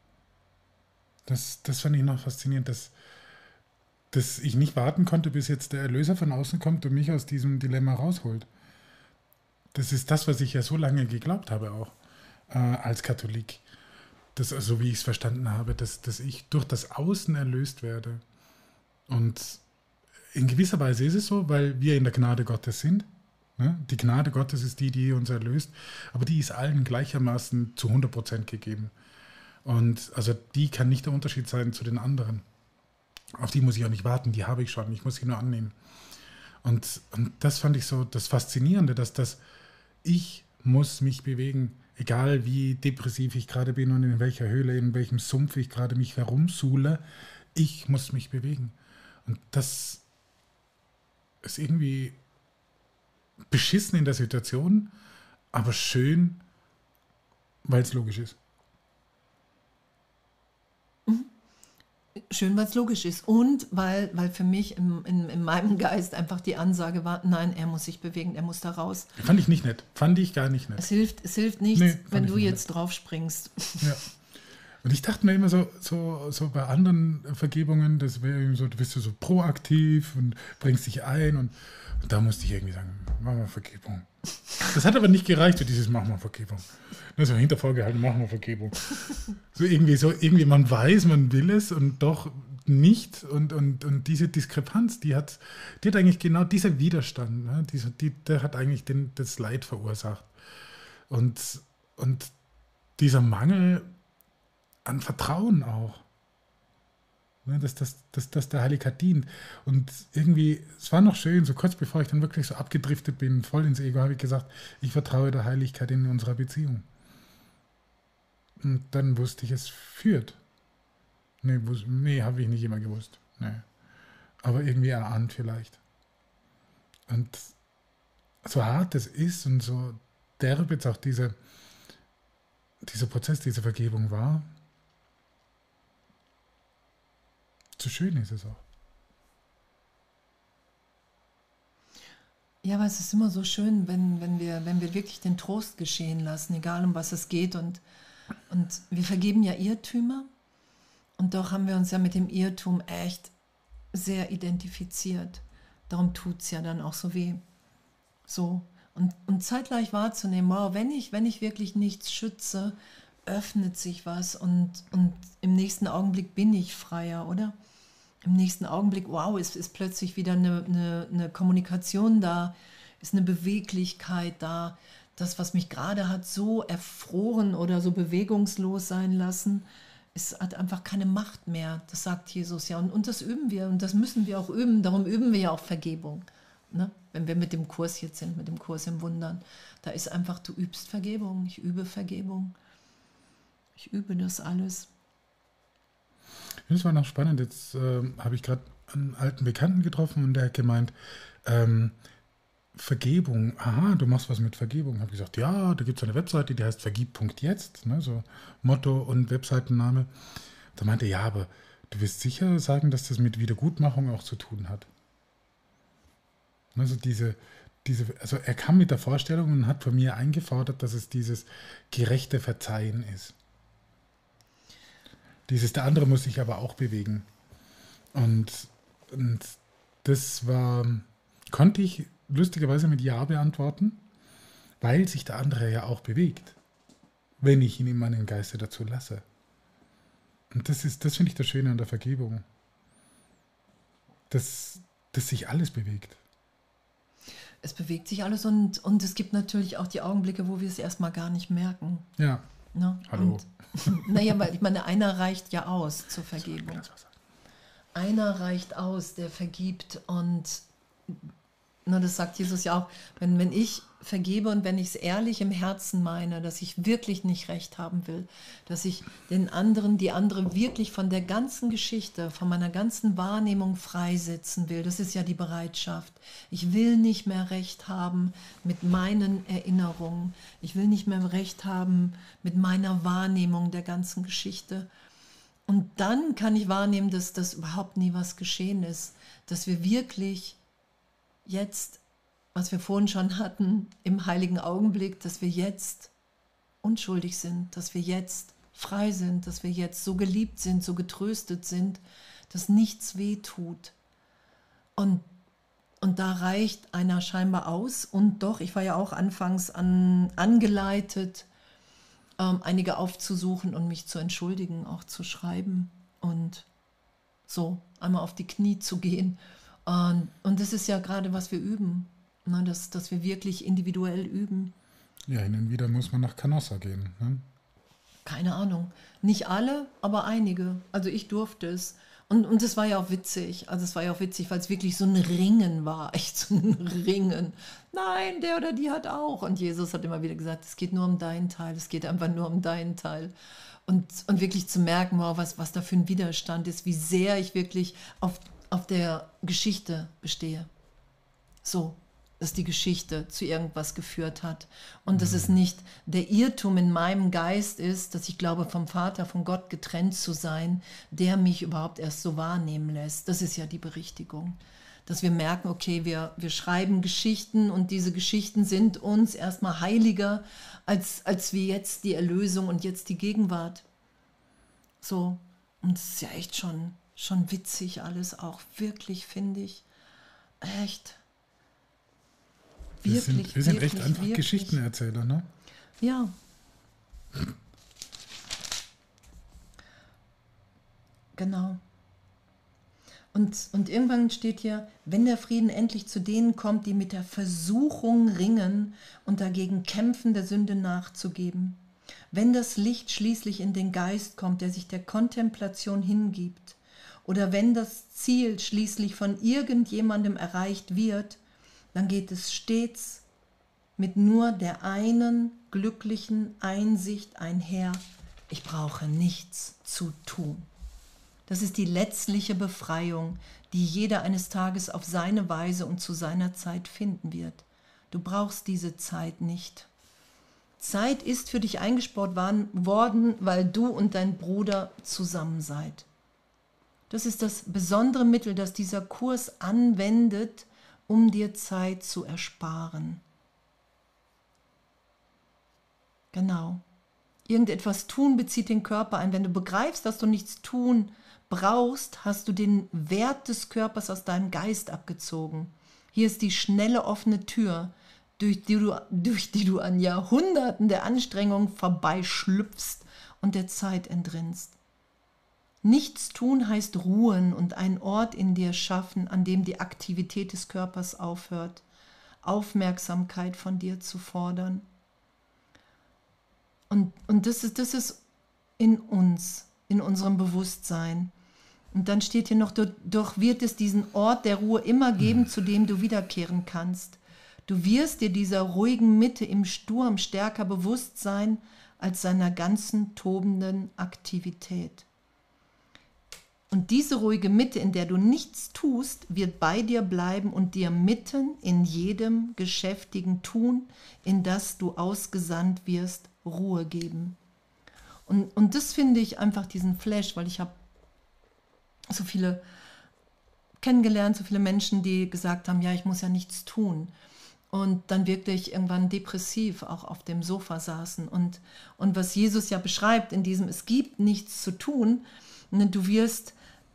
Das fand ich noch faszinierend, dass ich nicht warten konnte, bis jetzt der Erlöser von außen kommt und mich aus diesem Dilemma rausholt. Das ist das, was ich ja so lange geglaubt habe auch, als Katholik. Das, so wie ich es verstanden habe, dass ich durch das Außen erlöst werde. Und in gewisser Weise ist es so, weil wir in der Gnade Gottes sind. Ne? Die Gnade Gottes ist die uns erlöst, aber die ist allen gleichermaßen zu 100% gegeben. Und also die kann nicht der Unterschied sein zu den anderen. Auf die muss ich auch nicht warten, die habe ich schon, ich muss sie nur annehmen. Und das fand ich so das Faszinierende, dass ich muss mich bewegen, egal wie depressiv ich gerade bin und in welcher Höhle, in welchem Sumpf ich gerade mich herumsuhle, ich muss mich bewegen. Und das ist irgendwie beschissen in der Situation, aber schön Weil es logisch ist. Schön, weil es logisch ist. Und weil für mich in meinem Geist einfach die Ansage war, nein, er muss sich bewegen, er muss da raus. Fand ich nicht nett. Fand ich gar nicht nett. Es hilft nichts, Nee, fand wenn ich du nicht jetzt drauf springst. Ja. Und ich dachte mir immer so bei anderen Vergebungen, das wäre irgendwie so, du bist so proaktiv und bringst dich ein und da musste ich irgendwie sagen, mach mal Vergebung. Das hat aber nicht gereicht für dieses Mach mal Vergebung. Also hinter vorgehalten, mach mal Vergebung. So irgendwie man weiß, man will es und doch nicht und diese Diskrepanz, die hat eigentlich genau dieser Widerstand, ne, der hat eigentlich das Leid verursacht. Und dieser Mangel an Vertrauen auch. Ne, dass der Heiligkeit dient. Und irgendwie, es war noch schön, so kurz bevor ich dann wirklich so abgedriftet bin, voll ins Ego, habe ich gesagt, ich vertraue der Heiligkeit in unserer Beziehung. Und dann wusste ich, es führt. Nee, habe ich nicht immer gewusst. Nee. Aber irgendwie erahnt vielleicht. Und so hart es ist und so derb jetzt auch dieser Prozess, diese Vergebung war, so schön ist es auch. Ja, aber es ist immer so schön, wenn wir wirklich den Trost geschehen lassen, egal um was es geht. Und wir vergeben ja Irrtümer. Und doch haben wir uns ja mit dem Irrtum echt sehr identifiziert. Darum tut es ja dann auch so weh. So. Und zeitgleich wahrzunehmen, wow, wenn ich wirklich nichts schütze, öffnet sich was und im nächsten Augenblick bin ich freier, oder? Im nächsten Augenblick, wow, ist plötzlich wieder eine Kommunikation da, ist eine Beweglichkeit da. Das, was mich gerade hat so erfroren oder so bewegungslos sein lassen, es hat einfach keine Macht mehr. Das sagt Jesus ja. Und das üben wir und das müssen wir auch üben. Darum üben wir ja auch Vergebung. Ne? Wenn wir mit dem Kurs jetzt sind, mit dem Kurs im Wundern, da ist einfach, du übst Vergebung. Ich übe Vergebung. Ich übe das alles. Das war noch spannend. Jetzt habe ich gerade einen alten Bekannten getroffen und der hat gemeint, Vergebung, aha, du machst was mit Vergebung. Ich habe gesagt, ja, da gibt es eine Webseite, die heißt vergib.jetzt, ne, so Motto und Webseitenname. Da meinte er, ja, aber du wirst sicher sagen, dass das mit Wiedergutmachung auch zu tun hat. Also also er kam mit der Vorstellung und hat von mir eingefordert, dass es dieses gerechte Verzeihen ist. Der andere muss sich aber auch bewegen. Und das konnte ich lustigerweise mit Ja beantworten, weil sich der andere ja auch bewegt, wenn ich ihn in meinem Geiste dazu lasse. Und das finde ich das Schöne an der Vergebung. Dass sich alles bewegt. Es bewegt sich alles und es gibt natürlich auch die Augenblicke, wo wir es erstmal gar nicht merken. Ja. Ne? Hallo. Naja, weil ich meine, einer reicht ja aus zur Vergebung. Einer reicht aus, der vergibt und das sagt Jesus ja auch, wenn ich vergebe und wenn ich es ehrlich im Herzen meine, dass ich wirklich nicht recht haben will, dass ich die andere wirklich von der ganzen Geschichte, von meiner ganzen Wahrnehmung freisetzen will, das ist ja die Bereitschaft. Ich will nicht mehr recht haben mit meinen Erinnerungen, ich will nicht mehr recht haben mit meiner Wahrnehmung der ganzen Geschichte. Und dann kann ich wahrnehmen, dass das überhaupt nie was geschehen ist, dass wir wirklich jetzt, was wir vorhin schon hatten, im heiligen Augenblick, dass wir jetzt unschuldig sind, dass wir jetzt frei sind, dass wir jetzt so geliebt sind, so getröstet sind, dass nichts weh tut. Und da reicht einer scheinbar aus. Und doch, ich war ja auch anfangs angeleitet, einige aufzusuchen und mich zu entschuldigen, auch zu schreiben und so einmal auf die Knie zu gehen. Und das ist ja gerade, was wir üben, ne? Dass wir wirklich individuell üben. Ja, hin und wieder muss man nach Canossa gehen. Ne? Keine Ahnung. Nicht alle, aber einige. Also ich durfte es. Und es war ja auch witzig. Also es war ja auch witzig, weil es wirklich so ein Ringen war. Echt so ein Ringen. Nein, der oder die hat auch. Und Jesus hat immer wieder gesagt, es geht nur um deinen Teil. Es geht einfach nur um deinen Teil. Und wirklich zu merken, wow, was da für ein Widerstand ist, wie sehr ich wirklich auf der Geschichte bestehe. So. dass die Geschichte zu irgendwas geführt hat. Und dass es nicht der Irrtum in meinem Geist ist, dass ich glaube, vom Vater, von Gott getrennt zu sein, der mich überhaupt erst so wahrnehmen lässt. Das ist ja die Berichtigung. Dass wir merken, okay, wir schreiben Geschichten und diese Geschichten sind uns erstmal heiliger, als wir jetzt die Erlösung und jetzt die Gegenwart. So, und es ist ja echt schon witzig alles auch, wirklich, finde ich. Echt. Wir sind echt einfach wirklich. Geschichtenerzähler, ne? Ja. Genau. Und irgendwann steht hier, wenn der Frieden endlich zu denen kommt, die mit der Versuchung ringen und dagegen kämpfen, der Sünde nachzugeben. Wenn das Licht schließlich in den Geist kommt, der sich der Kontemplation hingibt, oder wenn das Ziel schließlich von irgendjemandem erreicht wird, dann geht es stets mit nur der einen glücklichen Einsicht einher, ich brauche nichts zu tun. Das ist die letztliche Befreiung, die jeder eines Tages auf seine Weise und zu seiner Zeit finden wird. Du brauchst diese Zeit nicht. Zeit ist für dich eingespart worden, weil du und dein Bruder zusammen seid. Das ist das besondere Mittel, das dieser Kurs anwendet, um dir Zeit zu ersparen. Genau. Irgendetwas tun bezieht den Körper ein. Wenn du begreifst, dass du nichts tun brauchst, hast du den Wert des Körpers aus deinem Geist abgezogen. Hier ist die schnelle offene Tür, durch die du an Jahrhunderten der Anstrengung vorbeischlüpfst und der Zeit entrinnst. Nichts tun heißt ruhen und einen Ort in dir schaffen, an dem die Aktivität des Körpers aufhört, Aufmerksamkeit von dir zu fordern. Und das ist in uns, in unserem Bewusstsein. Und dann steht hier noch, doch wird es diesen Ort der Ruhe immer geben, zu dem du wiederkehren kannst. Du wirst dir dieser ruhigen Mitte im Sturm stärker bewusst sein als seiner ganzen tobenden Aktivität. Und diese ruhige Mitte, in der du nichts tust, wird bei dir bleiben und dir mitten in jedem geschäftigen Tun, in das du ausgesandt wirst, Ruhe geben. Und das finde ich einfach diesen Flash, weil ich habe so viele kennengelernt, so viele Menschen, die gesagt haben, ja, ich muss ja nichts tun. Und dann wirklich irgendwann depressiv auch auf dem Sofa saßen. Und was Jesus ja beschreibt in diesem, es gibt nichts zu tun, du wirst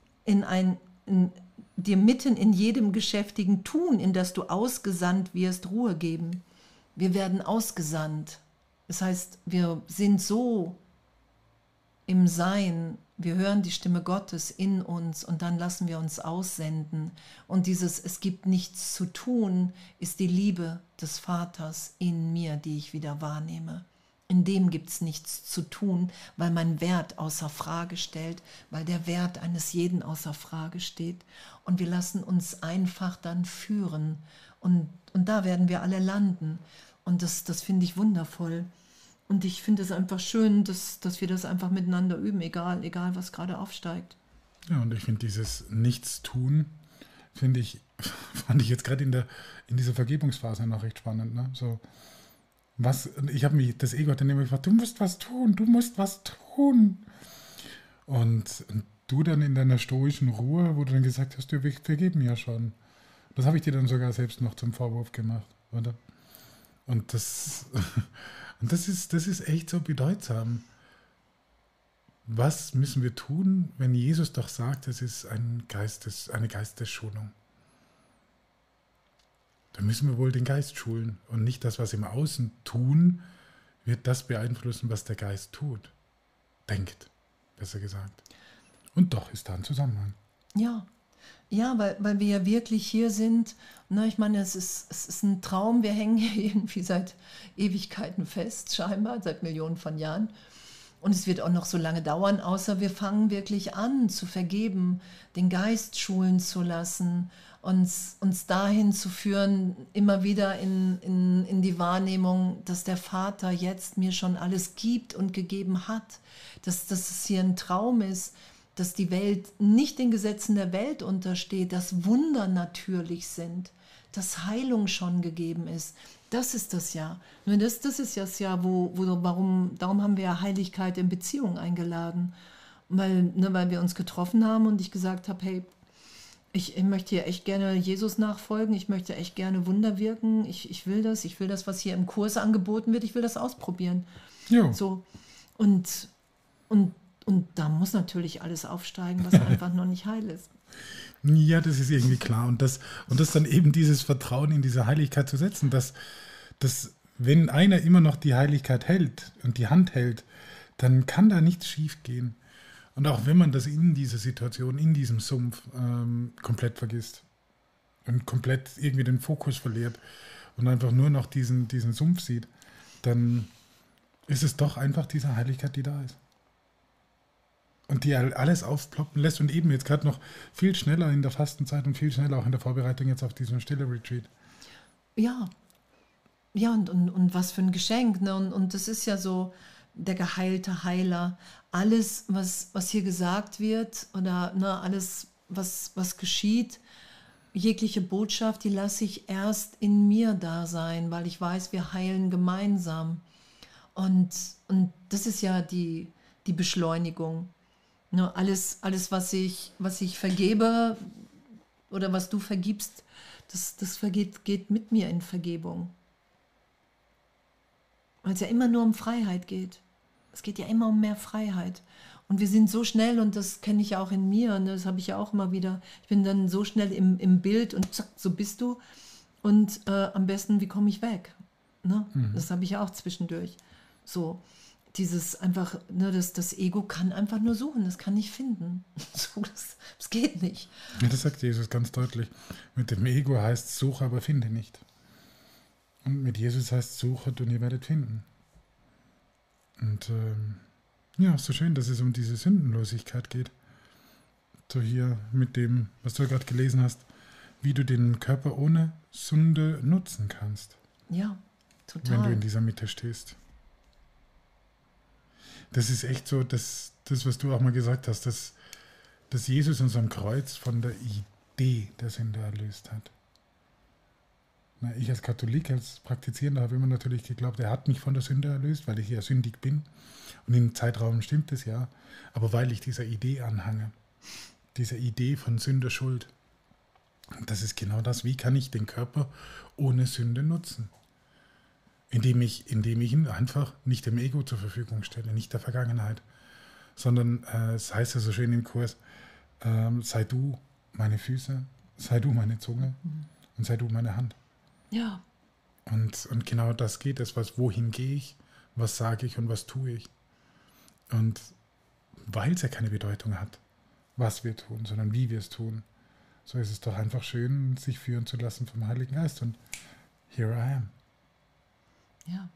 dir mitten in jedem geschäftigen Tun, in das du ausgesandt wirst, Ruhe geben. Wir werden ausgesandt. Das heißt, wir sind so im Sein, wir hören die Stimme Gottes in uns und dann lassen wir uns aussenden. Und dieses Es gibt nichts zu tun, ist die Liebe des Vaters in mir, die ich wieder wahrnehme. In dem gibt es nichts zu tun, weil mein Wert außer Frage stellt, weil der Wert eines jeden außer Frage steht. Und wir lassen uns einfach dann führen. Und da werden wir alle landen. Und das finde ich wundervoll. Und ich finde es einfach schön, dass wir das einfach miteinander üben, egal was gerade aufsteigt. Ja, und ich finde dieses Nichtstun, fand ich jetzt gerade in dieser Vergebungsphase noch recht spannend. Ne? So, ich habe mich, das Ego hat dann immer gefragt, du musst was tun. Und du dann in deiner stoischen Ruhe, wo du dann gesagt hast, wir vergeben ja schon. Das habe ich dir dann sogar selbst noch zum Vorwurf gemacht, oder? Und das ist echt so bedeutsam. Was müssen wir tun, wenn Jesus doch sagt, es ist eine Geistesschulung? Da müssen wir wohl den Geist schulen und nicht das, was im Außen tun, wird das beeinflussen, was der Geist tut. Denkt, besser gesagt. Und doch ist da ein Zusammenhang. Ja, weil wir ja wirklich hier sind. Ne, ich meine, es ist ein Traum. Wir hängen hier irgendwie seit Ewigkeiten fest, scheinbar, seit Millionen von Jahren. Und es wird auch noch so lange dauern, außer wir fangen wirklich an zu vergeben, den Geist schulen zu lassen, uns dahin zu führen, immer wieder in die Wahrnehmung, dass der Vater jetzt mir schon alles gibt und gegeben hat, dass es hier ein Traum ist, dass die Welt nicht den Gesetzen der Welt untersteht, dass Wunder natürlich sind, dass Heilung schon gegeben ist. Das ist das ja. Nur das ist das ja, darum haben wir ja Heiligkeit in Beziehung eingeladen. Weil wir uns getroffen haben und ich gesagt habe, hey, ich möchte hier echt gerne Jesus nachfolgen, ich möchte echt gerne Wunder wirken, ich will das, was hier im Kurs angeboten wird, ich will das ausprobieren. Jo. So. Und da muss natürlich alles aufsteigen, was einfach noch nicht heil ist. Ja, das ist irgendwie klar. Und das dann eben dieses Vertrauen in diese Heiligkeit zu setzen, dass wenn einer immer noch die Heiligkeit hält und die Hand hält, dann kann da nichts schief gehen. Und auch wenn man das in dieser Situation, in diesem Sumpf komplett vergisst und komplett irgendwie den Fokus verliert und einfach nur noch diesen Sumpf sieht, dann ist es doch einfach diese Heiligkeit, die da ist. Und die alles aufploppen lässt und eben jetzt gerade noch viel schneller in der Fastenzeit und viel schneller auch in der Vorbereitung jetzt auf diesen Stille-Retreat. Ja. Ja, und was für ein Geschenk. Ne? Und das ist ja so der geheilte Heiler. Alles, was hier gesagt wird oder alles, was geschieht, jegliche Botschaft, die lasse ich erst in mir da sein, weil ich weiß, wir heilen gemeinsam. Und das ist ja die Beschleunigung. Ne, alles, was ich vergebe oder was du vergibst, das geht mit mir in Vergebung. Weil es ja immer nur um Freiheit geht. Es geht ja immer um mehr Freiheit. Und wir sind so schnell, und das kenne ich ja auch in mir, und das habe ich ja auch immer wieder, ich bin dann so schnell im Bild und zack, so bist du. Und am besten, wie komme ich weg? Ne? Das habe ich ja auch zwischendurch. So. Dieses einfach, ne, das Ego kann einfach nur suchen, das kann nicht finden. So, das geht nicht. Ja, das sagt Jesus ganz deutlich. Mit dem Ego heißt suche, aber finde nicht. Und mit Jesus heißt suchet und ihr werdet finden. Und ja, so schön, dass es um diese Sündenlosigkeit geht. So hier mit dem, was du gerade gelesen hast, wie du den Körper ohne Sünde nutzen kannst. Ja, total. Wenn du in dieser Mitte stehst. Das ist echt so, das, was du auch mal gesagt hast, dass Jesus uns am Kreuz von der Idee der Sünde erlöst hat. Na, ich als Katholik, als Praktizierender habe immer natürlich geglaubt, er hat mich von der Sünde erlöst, weil ich ja sündig bin. Und im Zeitraum stimmt es ja, aber weil ich dieser Idee anhange, dieser Idee von Sünde, Schuld. Und das ist genau das, wie kann ich den Körper ohne Sünde nutzen? Indem ich ihn einfach nicht dem Ego zur Verfügung stelle, nicht der Vergangenheit, sondern es heißt ja so schön im Kurs, sei du meine Füße, sei du meine Zunge und sei du meine Hand. Ja. Und genau das geht es, wohin gehe ich, was sage ich und was tue ich. Und weil es ja keine Bedeutung hat, was wir tun, sondern wie wir es tun, so ist es doch einfach schön, sich führen zu lassen vom Heiligen Geist. Und here I am. Ja.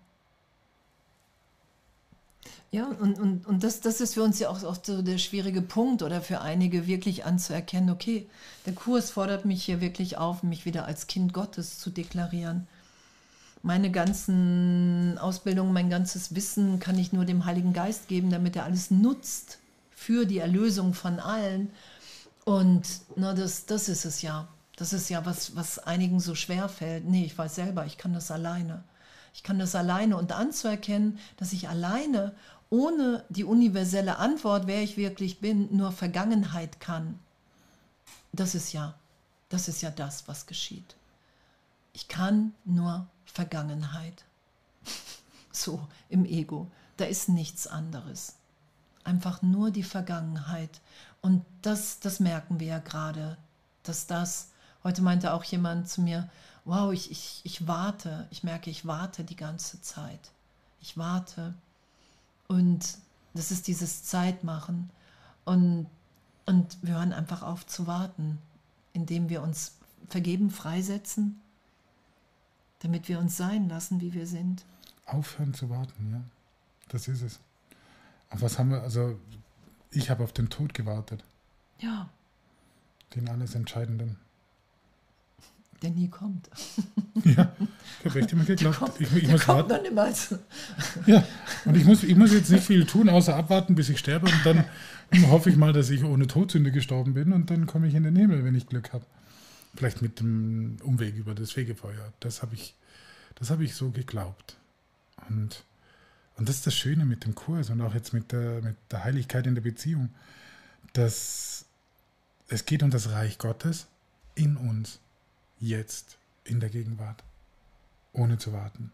Ja, und das ist für uns ja auch so der schwierige Punkt oder für einige wirklich anzuerkennen, okay, der Kurs fordert mich hier wirklich auf, mich wieder als Kind Gottes zu deklarieren. Meine ganzen Ausbildungen, mein ganzes Wissen kann ich nur dem Heiligen Geist geben, damit er alles nutzt für die Erlösung von allen. Und das ist es ja. Das ist ja, was einigen so schwer fällt. Nee, ich weiß selber, ich kann das alleine. Ich kann das alleine, und anzuerkennen, dass ich alleine ohne die universelle Antwort, wer ich wirklich bin, nur Vergangenheit kann. Das ist ja das, was geschieht. Ich kann nur Vergangenheit. So im Ego. Da ist nichts anderes. Einfach nur die Vergangenheit. Und das merken wir ja gerade, dass heute meinte auch jemand zu mir, wow, ich warte, ich merke, ich warte die ganze Zeit. Ich warte. Und das ist dieses Zeitmachen. Und wir hören einfach auf zu warten, indem wir uns vergeben, freisetzen, damit wir uns sein lassen, wie wir sind. Aufhören zu warten, ja. Das ist es. Auf was haben wir, also ich habe auf den Tod gewartet. Ja. Den alles Entscheidenden. Der nie kommt. Ja, ich habe echt immer geglaubt. Ich muss warten. Dann immer. Ja, und ich muss jetzt nicht viel tun, außer abwarten, bis ich sterbe. Und dann hoffe ich mal, dass ich ohne Todsünde gestorben bin. Und dann komme ich in den Himmel, wenn ich Glück habe. Vielleicht mit dem Umweg über das Fegefeuer. Das habe ich so geglaubt. Und das ist das Schöne mit dem Kurs und auch jetzt mit der Heiligkeit in der Beziehung, dass es geht um das Reich Gottes in uns, jetzt, in der Gegenwart, ohne zu warten.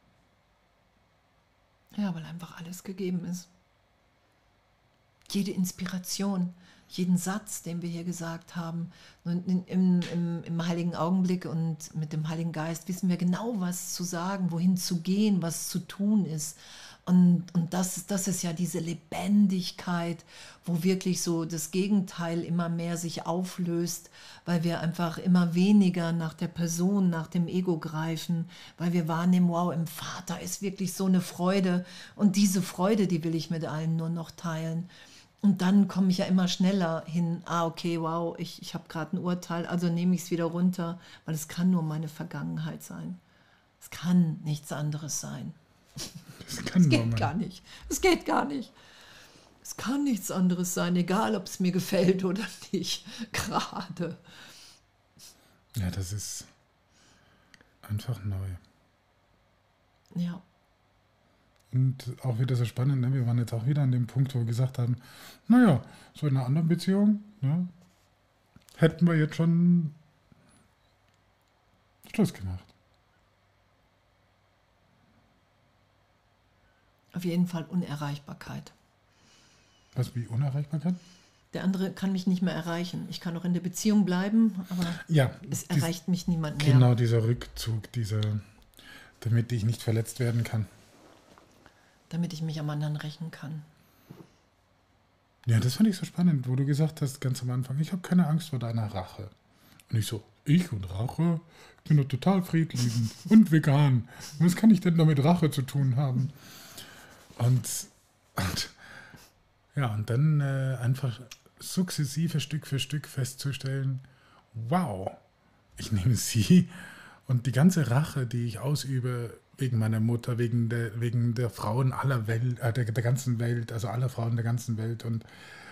Ja, weil einfach alles gegeben ist. Jede Inspiration, jeden Satz, den wir hier gesagt haben, und im heiligen Augenblick und mit dem Heiligen Geist wissen wir genau, was zu sagen, wohin zu gehen, was zu tun ist. Und das ist ja diese Lebendigkeit, wo wirklich so das Gegenteil immer mehr sich auflöst, weil wir einfach immer weniger nach der Person, nach dem Ego greifen, weil wir wahrnehmen, wow, im Vater ist wirklich so eine Freude und diese Freude, die will ich mit allen nur noch teilen. Und dann komme ich ja immer schneller hin, okay, wow, ich habe gerade ein Urteil, also nehme ich es wieder runter, weil es kann nur meine Vergangenheit sein. Es kann nichts anderes sein. Es geht gar nicht. Es geht gar nicht. Es kann nichts anderes sein, egal ob es mir gefällt oder nicht, gerade. Ja, das ist einfach neu. Ja. Und auch wieder so spannend, ne? Wir waren jetzt auch wieder an dem Punkt, wo wir gesagt haben, naja, so in einer anderen Beziehung, ne, hätten wir jetzt schon Schluss gemacht. Auf jeden Fall Unerreichbarkeit. Was, wie Unerreichbarkeit? Der andere kann mich nicht mehr erreichen. Ich kann auch in der Beziehung bleiben, aber ja, es erreicht mich niemand mehr. Genau, dieser Rückzug, damit ich nicht verletzt werden kann. Damit ich mich am anderen rächen kann. Ja, das fand ich so spannend, wo du gesagt hast, ganz am Anfang, ich habe keine Angst vor deiner Rache. Und ich so, ich und Rache? Ich bin doch total friedliebend und vegan. Was kann ich denn da mit Rache zu tun haben? Und dann einfach sukzessive Stück für Stück festzustellen, wow, ich nehme sie und die ganze Rache, die ich ausübe, wegen meiner Mutter, wegen der Frauen aller Welt, der ganzen Welt, also aller Frauen der ganzen Welt und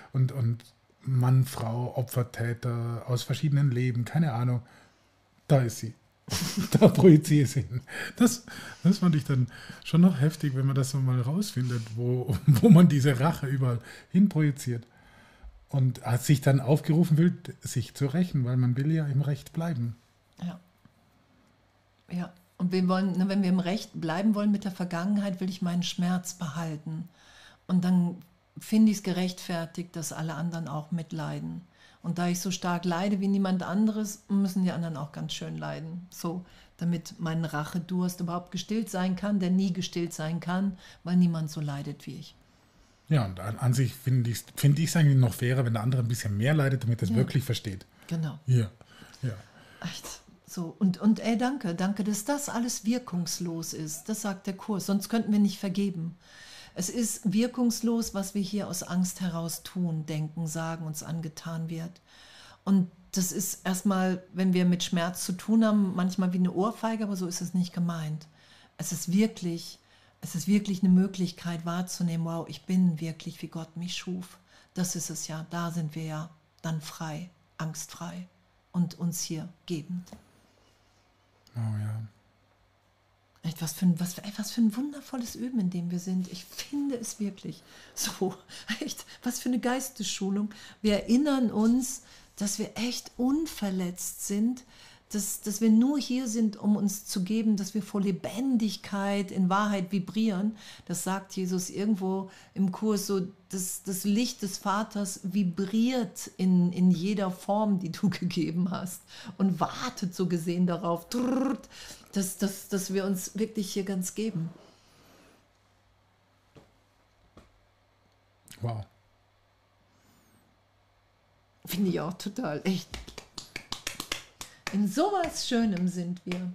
Mann, Frau, Opfer, Täter aus verschiedenen Leben, keine Ahnung, da ist sie. Da projiziere ich hin. Das fand ich dann schon noch heftig, wenn man das so mal rausfindet, wo man diese Rache überall hin projiziert. Und hat sich dann aufgerufen fühlt, sich zu rächen, weil man will ja im Recht bleiben. Ja. Ja. Und wir wollen, wenn wir im Recht bleiben wollen mit der Vergangenheit, will ich meinen Schmerz behalten. Und dann finde ich es gerechtfertigt, dass alle anderen auch mitleiden. Und da ich so stark leide wie niemand anderes, müssen die anderen auch ganz schön leiden. So, damit mein Rachedurst überhaupt gestillt sein kann, der nie gestillt sein kann, weil niemand so leidet wie ich. Ja, und an sich finde ich es eigentlich noch fairer, wenn der andere ein bisschen mehr leidet, damit er es wirklich versteht. Genau. Ja. Echt. So, und danke, dass das alles wirkungslos ist. Das sagt der Kurs, sonst könnten wir nicht vergeben. Es ist wirkungslos, was wir hier aus Angst heraus tun, denken, sagen, uns angetan wird. Und das ist erstmal, wenn wir mit Schmerz zu tun haben, manchmal wie eine Ohrfeige, aber so ist es nicht gemeint. Es ist wirklich eine Möglichkeit wahrzunehmen, wow, ich bin wirklich, wie Gott mich schuf. Das ist es ja, da sind wir ja dann frei, angstfrei und uns hier gebend. Oh ja. Echt, was für ein wundervolles Üben, in dem wir sind. Ich finde es wirklich so. Echt, was für eine Geistesschulung. Wir erinnern uns, dass wir echt unverletzt sind, dass wir nur hier sind, um uns zu geben, dass wir vor Lebendigkeit in Wahrheit vibrieren. Das sagt Jesus irgendwo im Kurs so, das Licht des Vaters vibriert in jeder Form, die du gegeben hast und wartet so gesehen darauf, dass wir uns wirklich hier ganz geben. Wow. Finde ich auch total, echt. In sowas Schönem sind wir.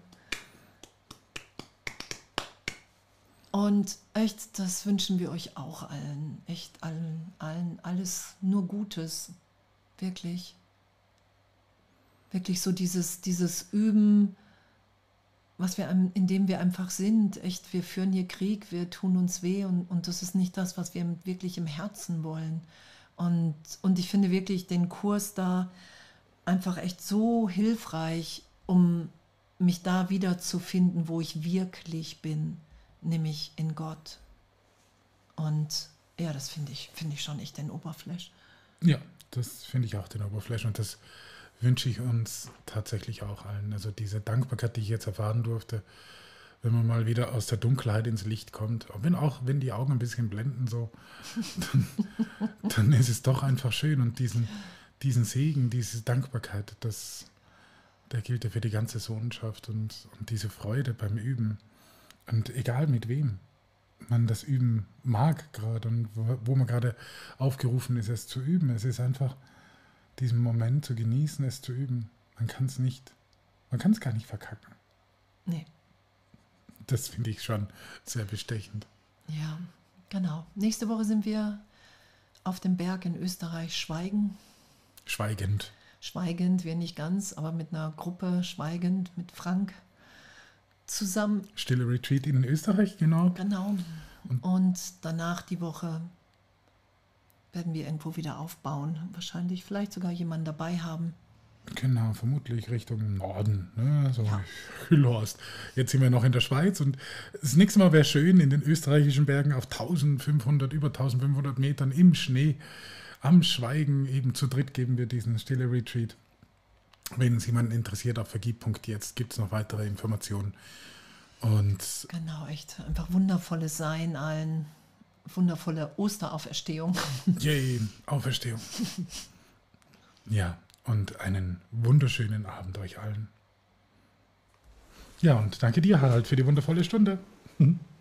Und echt, das wünschen wir euch auch allen. Echt allen alles nur Gutes. Wirklich. Wirklich so dieses Üben, in dem wir einfach sind. Echt, wir führen hier Krieg, wir tun uns weh und das ist nicht das, was wir wirklich im Herzen wollen. Und ich finde wirklich den Kurs da einfach echt so hilfreich, um mich da wieder zu finden, wo ich wirklich bin, nämlich in Gott. Und ja, das finde ich schon echt den Oberflash. Ja, das finde ich auch den Oberflash und das wünsche ich uns tatsächlich auch allen. Also diese Dankbarkeit, die ich jetzt erfahren durfte, wenn man mal wieder aus der Dunkelheit ins Licht kommt, auch wenn die Augen ein bisschen blenden, so, dann ist es doch einfach schön. Und diesen Segen, diese Dankbarkeit, der gilt ja für die ganze Sohnschaft und diese Freude beim Üben. Und egal mit wem man das Üben mag gerade und wo man gerade aufgerufen ist, es zu üben. Es ist einfach diesen Moment zu genießen, es zu üben. Man kann es gar nicht verkacken. Nee. Das finde ich schon sehr bestechend. Ja, genau. Nächste Woche sind wir auf dem Berg in Österreich Schweigen. Schweigend. Schweigend, wir nicht ganz, aber mit einer Gruppe schweigend, mit Frank zusammen. Stille Retreat in Österreich, genau. Genau. Und danach die Woche werden wir irgendwo wieder aufbauen. Wahrscheinlich vielleicht sogar jemanden dabei haben. Genau, vermutlich Richtung Norden. Ne? So, Ja. Lost. Jetzt sind wir noch in der Schweiz und das nächste Mal wäre schön in den österreichischen Bergen auf über 1500 Metern im Schnee am Schweigen. Eben zu dritt geben wir diesen Stille Retreat. Wenn es jemanden interessiert, auf vergib.jetzt gibt es noch weitere Informationen. Und Genau, echt einfach wundervolles Sein allen. Wundervolle Osterauferstehung. yay, Auferstehung. Ja, und einen wunderschönen Abend euch allen. Ja, und danke dir, Harald, für die wundervolle Stunde.